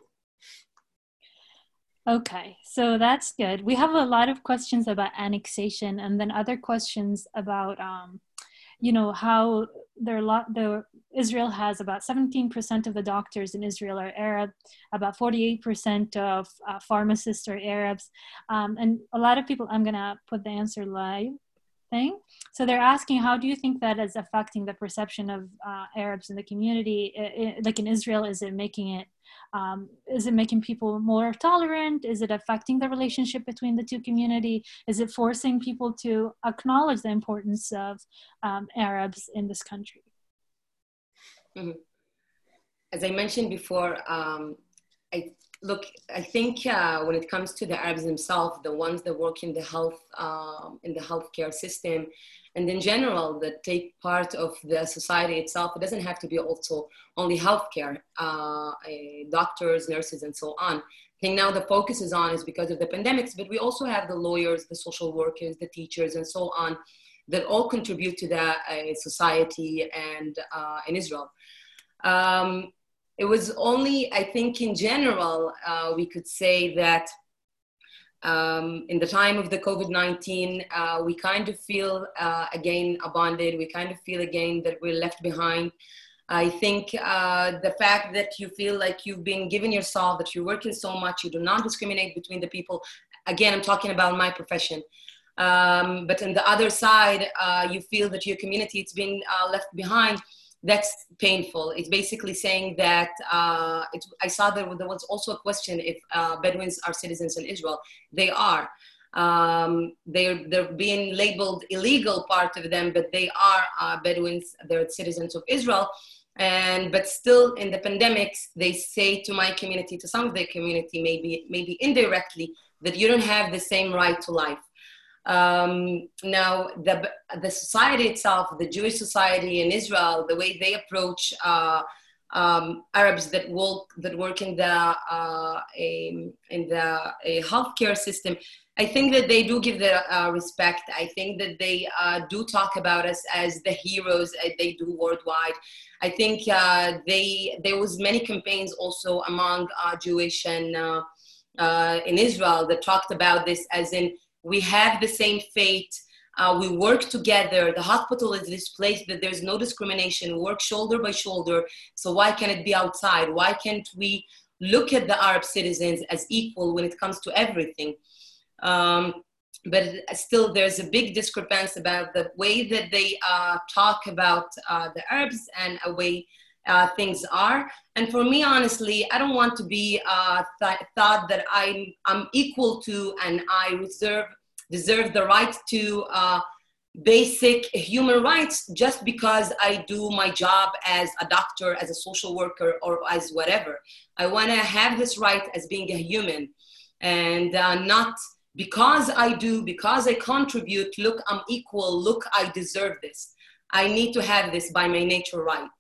S2: Okay, so that's good. We have a lot of questions about annexation, and then other questions about, um, you know, how there lot the Israel has about seventeen percent of the doctors in Israel are Arab, about forty-eight percent of uh, pharmacists are Arabs, um, and a lot of people. I'm gonna put the answer live thing. So they're asking, how do you think that is affecting the perception of uh, Arabs in the community? It, it, like in Israel, is it making it, um, is it making people more tolerant? Is it affecting the relationship between the two community? Is it forcing people to acknowledge the importance of um, Arabs in this country?
S4: Mm-hmm. As I mentioned before, um, I Look, I think uh, when it comes to the Arabs themselves, the ones that work in the health, um, in the healthcare system, and in general that take part of the society itself, it doesn't have to be also only healthcare, uh, doctors, nurses, and so on. I think now the focus is on is because of the pandemics, but we also have the lawyers, the social workers, the teachers, and so on, that all contribute to the uh, society and uh, in Israel. Um, It was only, I think in general, uh, we could say that um, in the time of the COVID nineteen, uh, we kind of feel uh, again abandoned. We kind of feel again that we're left behind. I think uh, the fact that you feel like you've been given yourself, that you're working so much, you do not discriminate between the people. Again, I'm talking about my profession. Um, but on the other side, uh, you feel that your community is being uh, left behind. That's painful. It's basically saying that uh, it, I saw that there was also a question if uh, Bedouins are citizens in Israel. They are. Um, they're, they're being labeled illegal part of them, but they are uh, Bedouins. They're citizens of Israel. And but still in the pandemics, they say to my community, to some of their community, maybe, maybe indirectly, that you don't have the same right to life. Um, now, the, the society itself, the Jewish society in Israel, the way they approach uh, um, Arabs that work, that work in the, uh, a, in the a healthcare system, I think that they do give the uh, respect. I think that they uh, do talk about us as the heroes uh, they do worldwide. I think uh, they, there was many campaigns also among uh, Jewish and uh, uh, in Israel that talked about this as in, we have the same fate. Uh, we work together. The hospital is this place that there's no discrimination. We work shoulder by shoulder. So why can't it be outside? Why can't we look at the Arab citizens as equal when it comes to everything? Um, but still, there's a big discrepancy about the way that they uh, talk about uh, the Arabs and a way uh, things are. And for me, honestly, I don't want to be uh, th thought that I'm, I'm equal to and I reserve, deserve the right to uh, basic human rights just because I do my job as a doctor, as a social worker, or as whatever. I want to have this right as being a human and uh, not because I do, because I contribute, look, I'm equal, look, I deserve this. I need to have this by my nature right.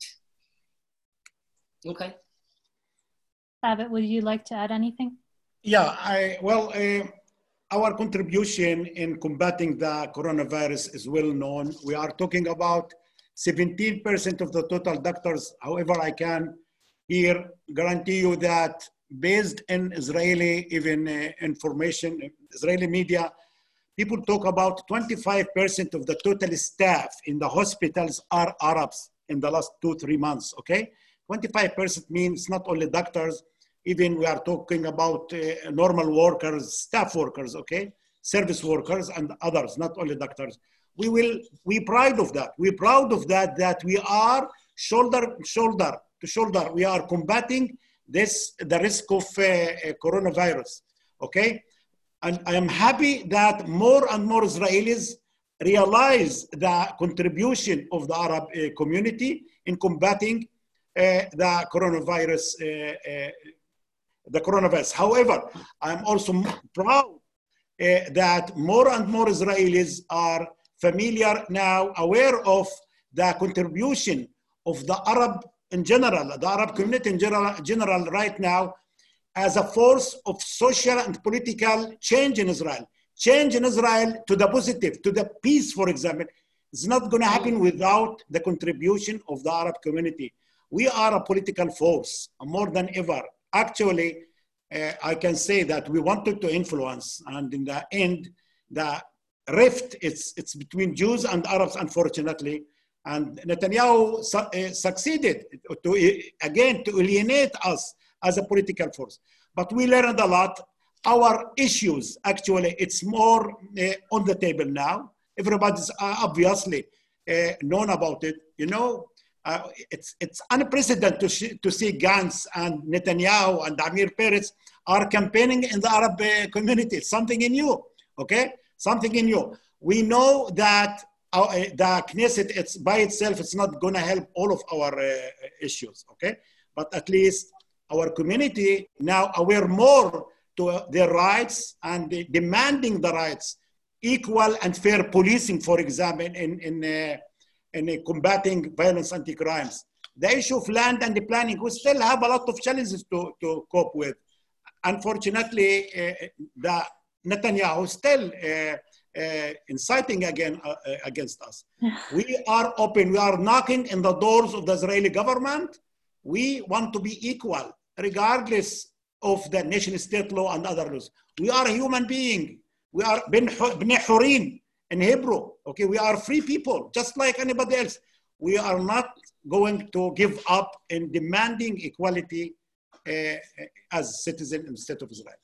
S4: Okay.
S2: Thabit, would you like to add anything?
S3: Yeah, I, well, uh, our contribution in combating the coronavirus is well known. We are talking about seventeen percent of the total doctors. However, I can here guarantee you that based in Israeli even uh, information, Israeli media, people talk about twenty-five percent of the total staff in the hospitals are Arabs in the last two, three months, okay? twenty-five percent means not only doctors, even we are talking about uh, normal workers, staff workers, okay? Service workers and others, not only doctors. We will, we proud of that. We're proud of that, that we are shoulder, shoulder to shoulder. We are combating this, the risk of uh, uh, coronavirus, okay? And I am happy that more and more Israelis realize the contribution of the Arab uh, community in combating uh, the coronavirus, uh, uh, the coronavirus. However, I'm also proud uh, that more and more Israelis are familiar now, aware of the contribution of the Arab in general, the Arab community in general, general right now, as a force of social and political change in Israel. Change in Israel to the positive, to the peace, for example, it's not going to happen without the contribution of the Arab community. We are a political force more than ever. Actually, uh, I can say that we wanted to influence, and in the end, the rift it's, it's between Jews and Arabs, unfortunately. And Netanyahu su uh, succeeded to, uh, again, to alienate us as a political force. But we learned a lot. Our issues, actually, it's more uh, on the table now. Everybody's uh, obviously uh, known about it. You know, uh, it's, it's unprecedented to, to see Gantz and Netanyahu and Amir Peretz are campaigning in the Arab uh, community. It's something new, okay? Something new. We know that uh, the Knesset, it's by itself, it's not gonna help all of our uh, issues, okay? But at least our community now aware more to their rights and demanding the rights, equal and fair policing, for example, in, in, uh, in uh, combating violence anti-crimes. The issue of land and the planning, we still have a lot of challenges to, to cope with. Unfortunately, uh, the Netanyahu still uh, uh, inciting again uh, against us. We are open, we are knocking in the doors of the Israeli government. We want to be equal, regardless of the nation state law and other laws. We are a human being. We are bnei hurin in Hebrew. Okay, we are free people, just like anybody else. We are not going to give up in demanding equality uh, as citizens in the state of Israel.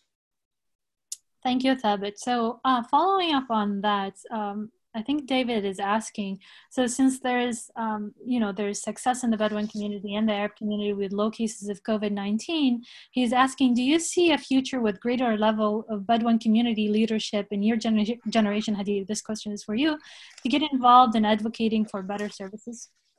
S2: Thank you, Thabit. So uh, following up on that, um, I think David is asking, so since there is, um, you know, there's success in the Bedouin community and the Arab community with low cases of COVID nineteen, he's asking, do you see a future with greater level of Bedouin community leadership in your gener generation, Hadi, this question is for you, to get involved in advocating for better services?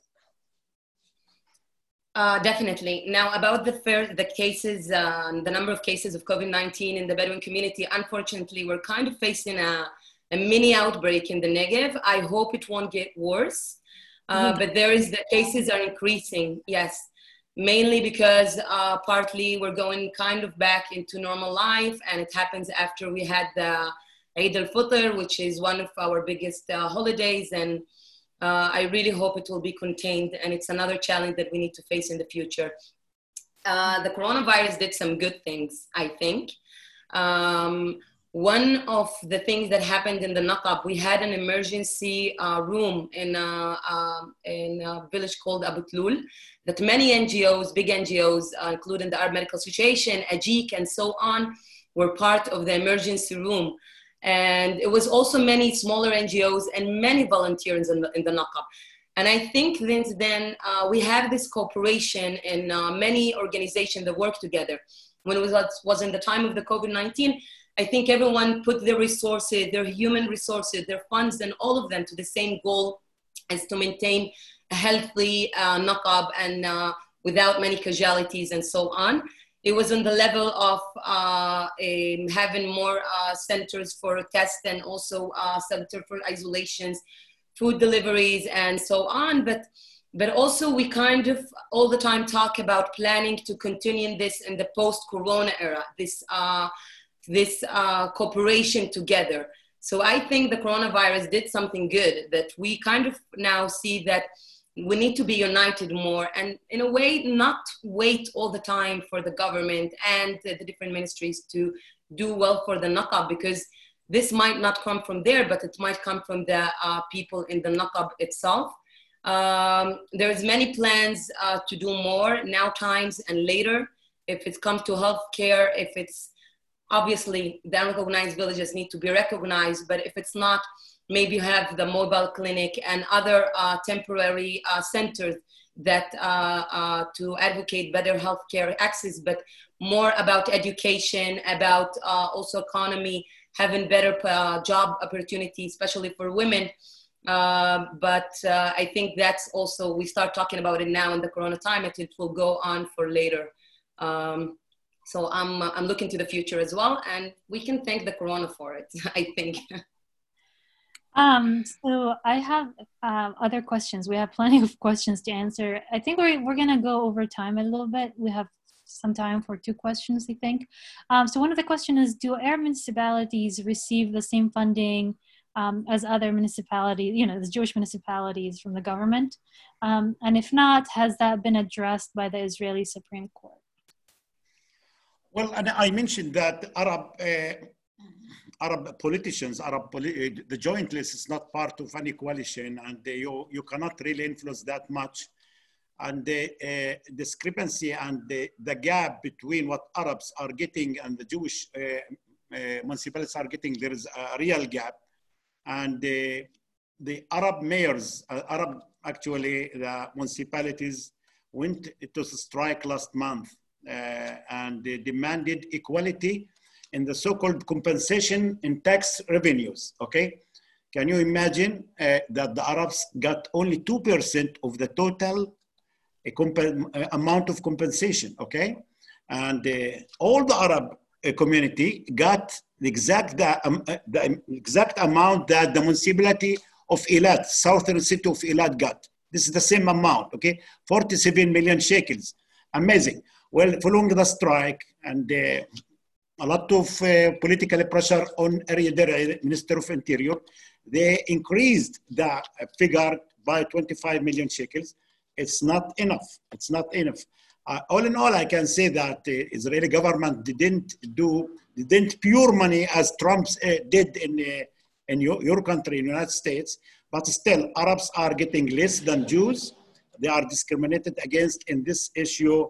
S4: Uh, definitely. Now, about the first, the cases, uh, the number of cases of COVID nineteen in the Bedouin community, unfortunately, we're kind of facing a a mini outbreak in the Negev. I hope it won't get worse, uh, but there is, the cases are increasing, yes, mainly because uh, partly we're going kind of back into normal life, and it happens after we had the Eid al-Fitr, which is one of our biggest uh, holidays, and uh, I really hope it will be contained, and it's another challenge that we need to face in the future. Uh, the coronavirus did some good things, I think. Um, One of the things that happened in the Naqab, we had an emergency uh, room in a, uh, in a village called Abu Tlul that many N G Os, big N G Os, uh, including the Arab Medical Association, A J I C, and so on, were part of the emergency room. And it was also many smaller N G Os and many volunteers in the, in the Naqab. And I think since then, uh, we have this cooperation in uh, many organizations that work together. When it was, was in the time of the COVID nineteen, I think everyone put their resources, their human resources, their funds, and all of them to the same goal as to maintain a healthy uh, Naqab and uh, without many casualties and so on. It was on the level of uh, um, having more uh, centers for tests and also uh, center for isolations, food deliveries, and so on. But, but also we kind of all the time talk about planning to continue this in the post-corona era, this uh, this uh, cooperation together. So I think the coronavirus did something good, that we kind of now see that we need to be united more, and in a way not wait all the time for the government and the different ministries to do well for the Naqab, because this might not come from there, but it might come from the uh, people in the Naqab itself. Um, there's many plans uh, to do more now times and later. If it comes to healthcare, if it's obviously the unrecognized villages need to be recognized, but if it's not, maybe you have the mobile clinic and other uh, temporary uh, centers that uh, uh, to advocate better healthcare access, but more about education, about uh, also economy, having better uh, job opportunities, especially for women. Uh, but uh, I think that's also, we start talking about it now in the Corona time, and it will go on for later. Um, so I'm, I'm looking to the future as well, and we can thank the Corona for it, I think.
S2: Um, so I have uh, other questions. We have plenty of questions to answer. I think we're, we're gonna go over time a little bit. We have some time for two questions, I think. Um, so one of the questions is, do Arab municipalities receive the same funding um, as other municipalities, you know, the Jewish municipalities from the government? Um, and if not, has that been addressed by the Israeli Supreme Court?
S3: Well, and I mentioned that Arab uh, Arab politicians, Arab poli the joint list is not part of any coalition, and they, you, you cannot really influence that much. And the uh, discrepancy and the, the gap between what Arabs are getting and the Jewish uh, uh, municipalities are getting, there is a real gap. And the, the Arab mayors, uh, Arab, actually, the municipalities went to strike last month uh, and they demanded equality in the so-called compensation in tax revenues, okay? Can you imagine uh, that the Arabs got only two percent of the total a comp amount of compensation, okay? And uh, all the Arab uh, community got the exact, the, um, uh, the exact amount that the municipality of Eilat, southern city of Eilat got. This is the same amount, okay? forty-seven million shekels, amazing. Well, following the strike and uh, a lot of uh, political pressure on the Minister of Interior, they increased the figure by twenty-five million shekels. It's not enough. It's not enough. Uh, all in all, I can say that the Israeli government didn't do, didn't pure money as Trump uh, did in, uh, in your, your country, in the United States, but still Arabs are getting less than Jews. They are discriminated against in this issue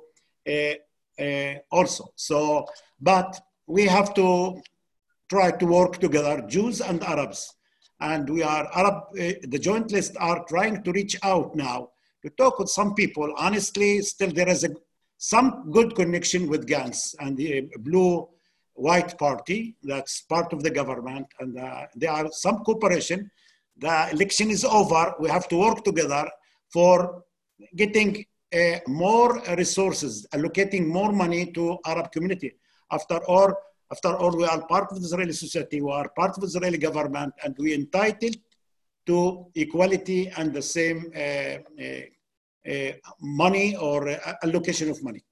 S3: uh, uh, also. So, but we have to try to work together, Jews and Arabs. And we are, Arab, uh, the joint list are trying to reach out now to talk with some people. Honestly, still there is a, some good connection with Gantz and the blue-white party that's part of the government. And uh, there are some cooperation. The election is over. We have to work together for getting uh, more resources, allocating more money to Arab community. After all, after all, we are part of the Israeli society, we are part of the Israeli government, and we are entitled to equality and the same uh, uh, uh, money or uh, allocation of money.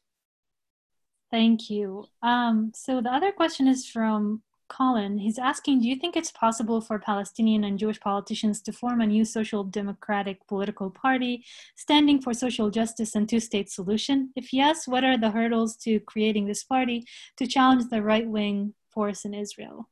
S2: Thank you. Um, so the other question is from Colin. He's asking, do you think it's possible for Palestinian and Jewish politicians to form a new social democratic political party standing for social justice and two-state solution? If yes, what are the hurdles to creating this party to challenge the right-wing force in Israel?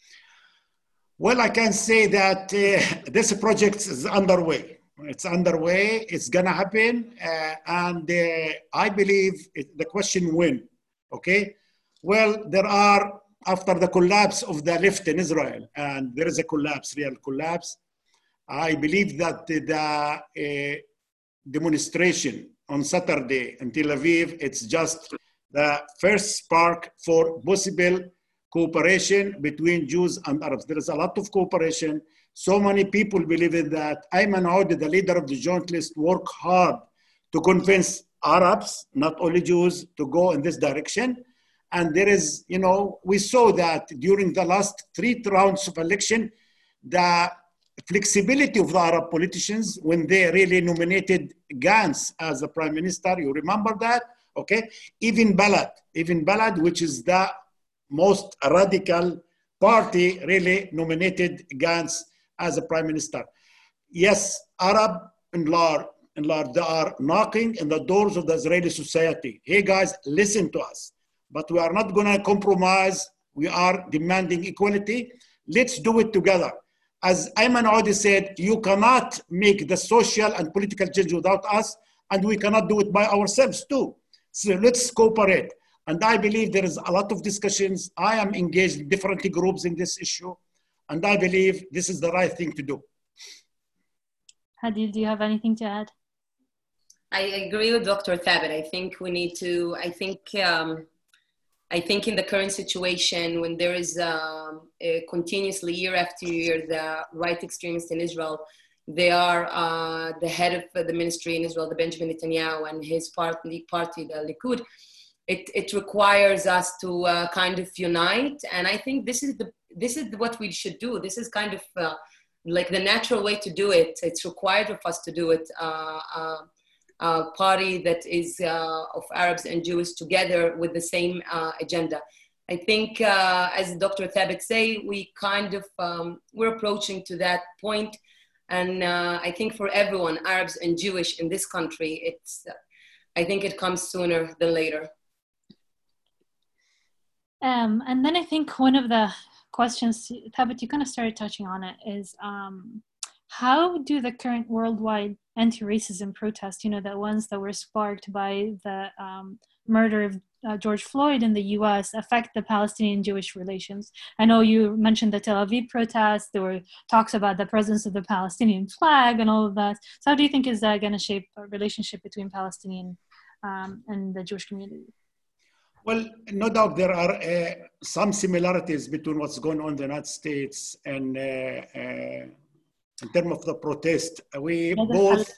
S3: Well, I can say that uh, this project is underway. It's underway, it's gonna happen, uh, and uh, I believe it, the question when, okay? Well, there are after the collapse of the left in Israel, and there is a collapse, real collapse, I believe that the, the uh, demonstration on Saturday in Tel Aviv, it's just the first spark for possible cooperation between Jews and Arabs. There is a lot of cooperation. So many people believe in that. Ayman Odeh, the leader of the joint list, worked hard to convince Arabs, not only Jews, to go in this direction. And there is, you know, we saw that during the last three rounds of election, the flexibility of the Arab politicians when they really nominated Gantz as the prime minister, you remember that, okay? Even Balad, even Balad, which is the most radical party really nominated Gantz as a prime minister. Yes, Arab and large, and large, they are knocking on the doors of the Israeli society. Hey guys, listen to us. But we are not gonna compromise. We are demanding equality. Let's do it together. As Ayman Audi said, you cannot make the social and political change without us, and we cannot do it by ourselves too. So let's cooperate. And I believe there is a lot of discussions. I am engaged in different groups in this issue, and I believe this is the right thing to do.
S2: Hadil, do you have anything to add?
S4: I agree with Doctor Thabit. I think we need to, I think, um, I think in the current situation, when there is um, a continuously year after year, the right extremists in Israel, they are uh, the head of the ministry in Israel, the Benjamin Netanyahu, and his party, party the Likud. It, it requires us to uh, kind of unite. And I think this is, the, this is what we should do. This is kind of uh, like the natural way to do it. It's required of us to do it. Uh, uh, Uh, party that is uh, of Arabs and Jews together with the same uh, agenda. I think, uh, as Doctor Thabit say, we kind of, um, we're approaching to that point. And uh, I think for everyone, Arabs and Jewish in this country, it's, uh, I think it comes sooner than later.
S2: Um, and then I think one of the questions, Thabit, you kind of started touching on it, is um, how do the current worldwide anti-racism protests, you know, the ones that were sparked by the um, murder of uh, George Floyd in the U S, affect the Palestinian-Jewish relations? I know you mentioned the Tel Aviv protests. There were talks about the presence of the Palestinian flag and all of that. So how do you think is that going to shape a relationship between Palestinian um, and the Jewish community?
S3: Well, no doubt there are uh, some similarities between what's going on in the United States and uh, uh, in terms of the protest. We both,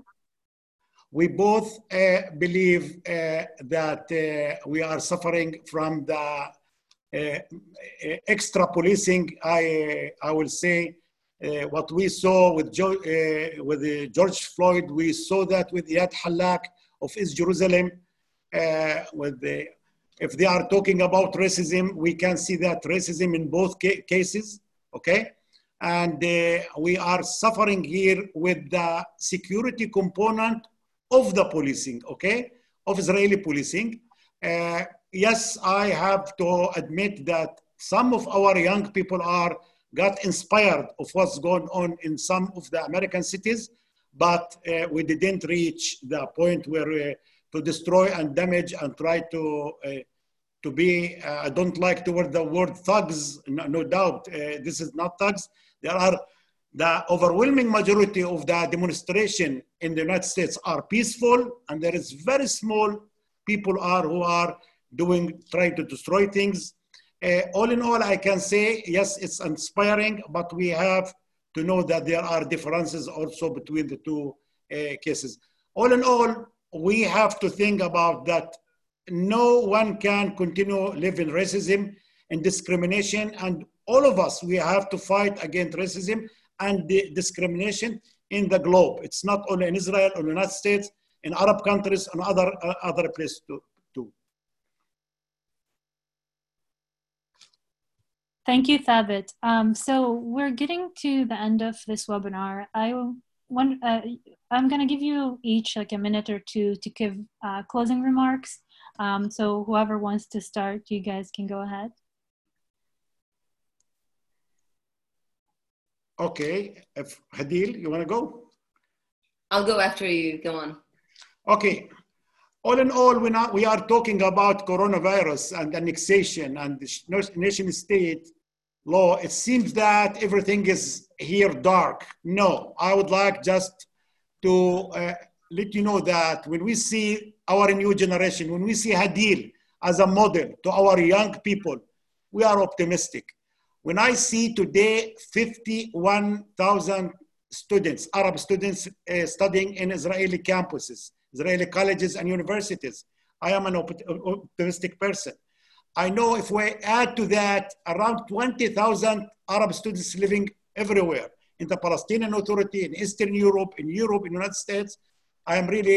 S3: we both uh, believe uh, that uh, we are suffering from the uh, extra policing. I, I will say uh, what we saw with, jo uh, with uh, George Floyd, we saw that with Iyad Halak of East Jerusalem. Uh, with the, if they are talking about racism, we can see that racism in both ca cases, okay? And uh, we are suffering here with the security component of the policing, okay, of Israeli policing. Uh, yes, I have to admit that some of our young people are got inspired of what's going on in some of the American cities, but uh, we didn't reach the point where uh, to destroy and damage and try to uh, to be, uh, I don't like to word the word thugs, no, no doubt, uh, this is not thugs. There are the overwhelming majority of the demonstration in the United States are peaceful, and there is very small people are who are doing, trying to destroy things. Uh, all in all, I can say, yes, it's inspiring, but we have to know that there are differences also between the two uh, cases. All in all, we have to think about that no one can continue living racism and discrimination, and all of us, we have to fight against racism and the discrimination in the globe. It's not only in Israel or the United States, in Arab countries and other, uh, other places too, too.
S2: Thank you, Thabit. Um, so we're getting to the end of this webinar. I want, uh, I'm gonna give you each like a minute or two to give uh, closing remarks. Um, so whoever wants to start, you guys can go ahead.
S3: Okay, if Hadil, you want to go?
S4: I'll go after you, go on.
S3: Okay, all in all, we, not, we are talking about coronavirus and annexation and the nation state law. It seems that everything is here dark. No, I would like just to uh, let you know that when we see our new generation, when we see Hadil as a model to our young people, we are optimistic. When I see today fifty-one thousand students, Arab students uh, studying in Israeli campuses, Israeli colleges and universities, I am an op- optimistic person. I know if we add to that around twenty thousand Arab students living everywhere, in the Palestinian Authority, in Eastern Europe, in Europe, in the United States, I am really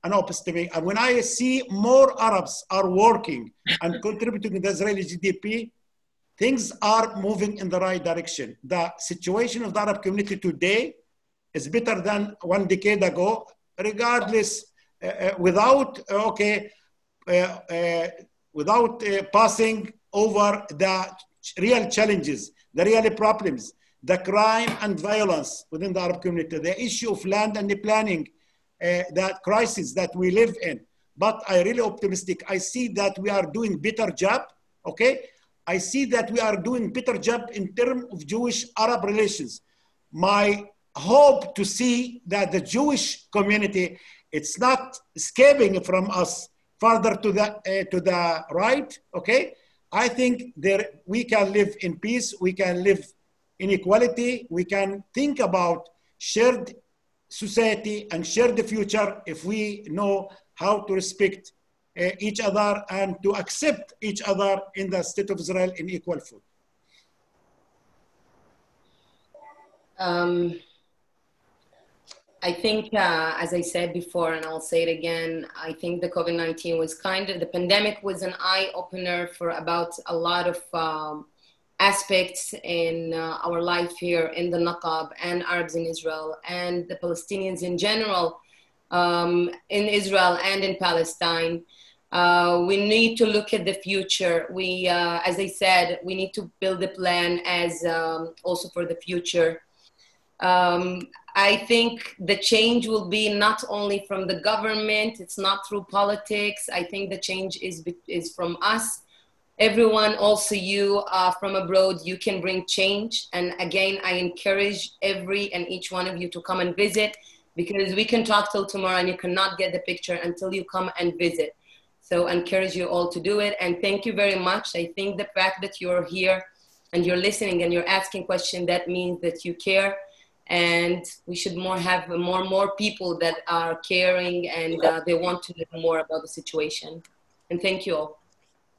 S3: and optimistic. And when I see more Arabs are working and contributing to the Israeli G D P, things are moving in the right direction. The situation of the Arab community today is better than one decade ago, regardless, uh, uh, without, uh, okay, uh, uh, without uh, passing over the real challenges, the real problems, the crime and violence within the Arab community, the issue of land and the planning, uh, that crisis that we live in. But I really optimistic. I see that we are doing better job, okay? I see that we are doing better job in terms of Jewish-Arab relations. My hope to see that the Jewish community, it's not escaping from us further to the, uh, to the right, okay? I think there we can live in peace, we can live in equality, we can think about shared society and share the future if we know how to respect uh, each other and to accept each other in the state of Israel in equal foot.
S4: Um, I think, uh, as I said before, and I'll say it again, I think the COVID nineteen was kind of, the pandemic was an eye-opener for about a lot of um, aspects in uh, our life here in the Naqab and Arabs in Israel and the Palestinians in general um, in Israel and in Palestine. Uh, we need to look at the future. We, uh, as I said, we need to build a plan as um, also for the future. Um, I think the change will be not only from the government, it's not through politics. I think the change is, is from us. Everyone, also you uh, from abroad, you can bring change. And again, I encourage every and each one of you to come and visit, because we can talk till tomorrow and you cannot get the picture until you come and visit. So I encourage you all to do it. And thank you very much. I think the fact that you're here and you're listening and you're asking questions, that means that you care. And we should more have more and more people that are caring and uh, they want to know more about the situation. And thank you all.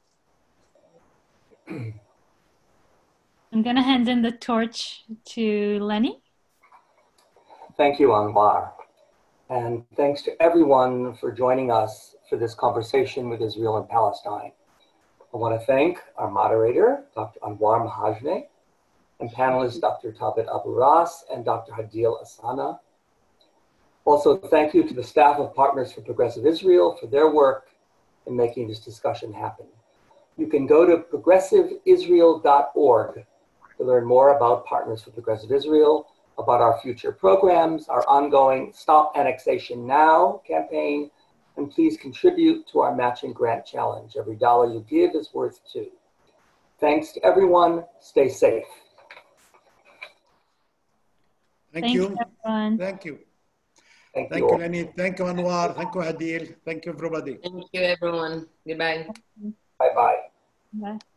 S2: I'm gonna hand in the torch to Lenny.
S1: Thank you, Anwar. And thanks to everyone for joining us for this conversation with Israel and Palestine. I want to thank our moderator, Doctor Anwar Mahajne, and panelists Doctor Tabit Abu Ras and Doctor Hadil Asana. Also, thank you to the staff of Partners for Progressive Israel for their work in making this discussion happen. You can go to progressive israel dot org to learn more about Partners for Progressive Israel, about our future programs, our ongoing Stop Annexation Now campaign, and please contribute to our matching grant challenge. Every dollar you give is worth two. Thanks to everyone. Stay safe.
S3: Thank
S2: Thanks,
S3: you.
S2: everyone.
S3: Thank you.
S1: Thank,
S3: Thank
S1: you,
S3: you,
S1: all.
S3: Lenny. Thank you, Anwar. Thank you, Hadil. Thank you, everybody.
S4: Thank you, everyone. Goodbye.
S1: Bye-bye.
S2: Bye.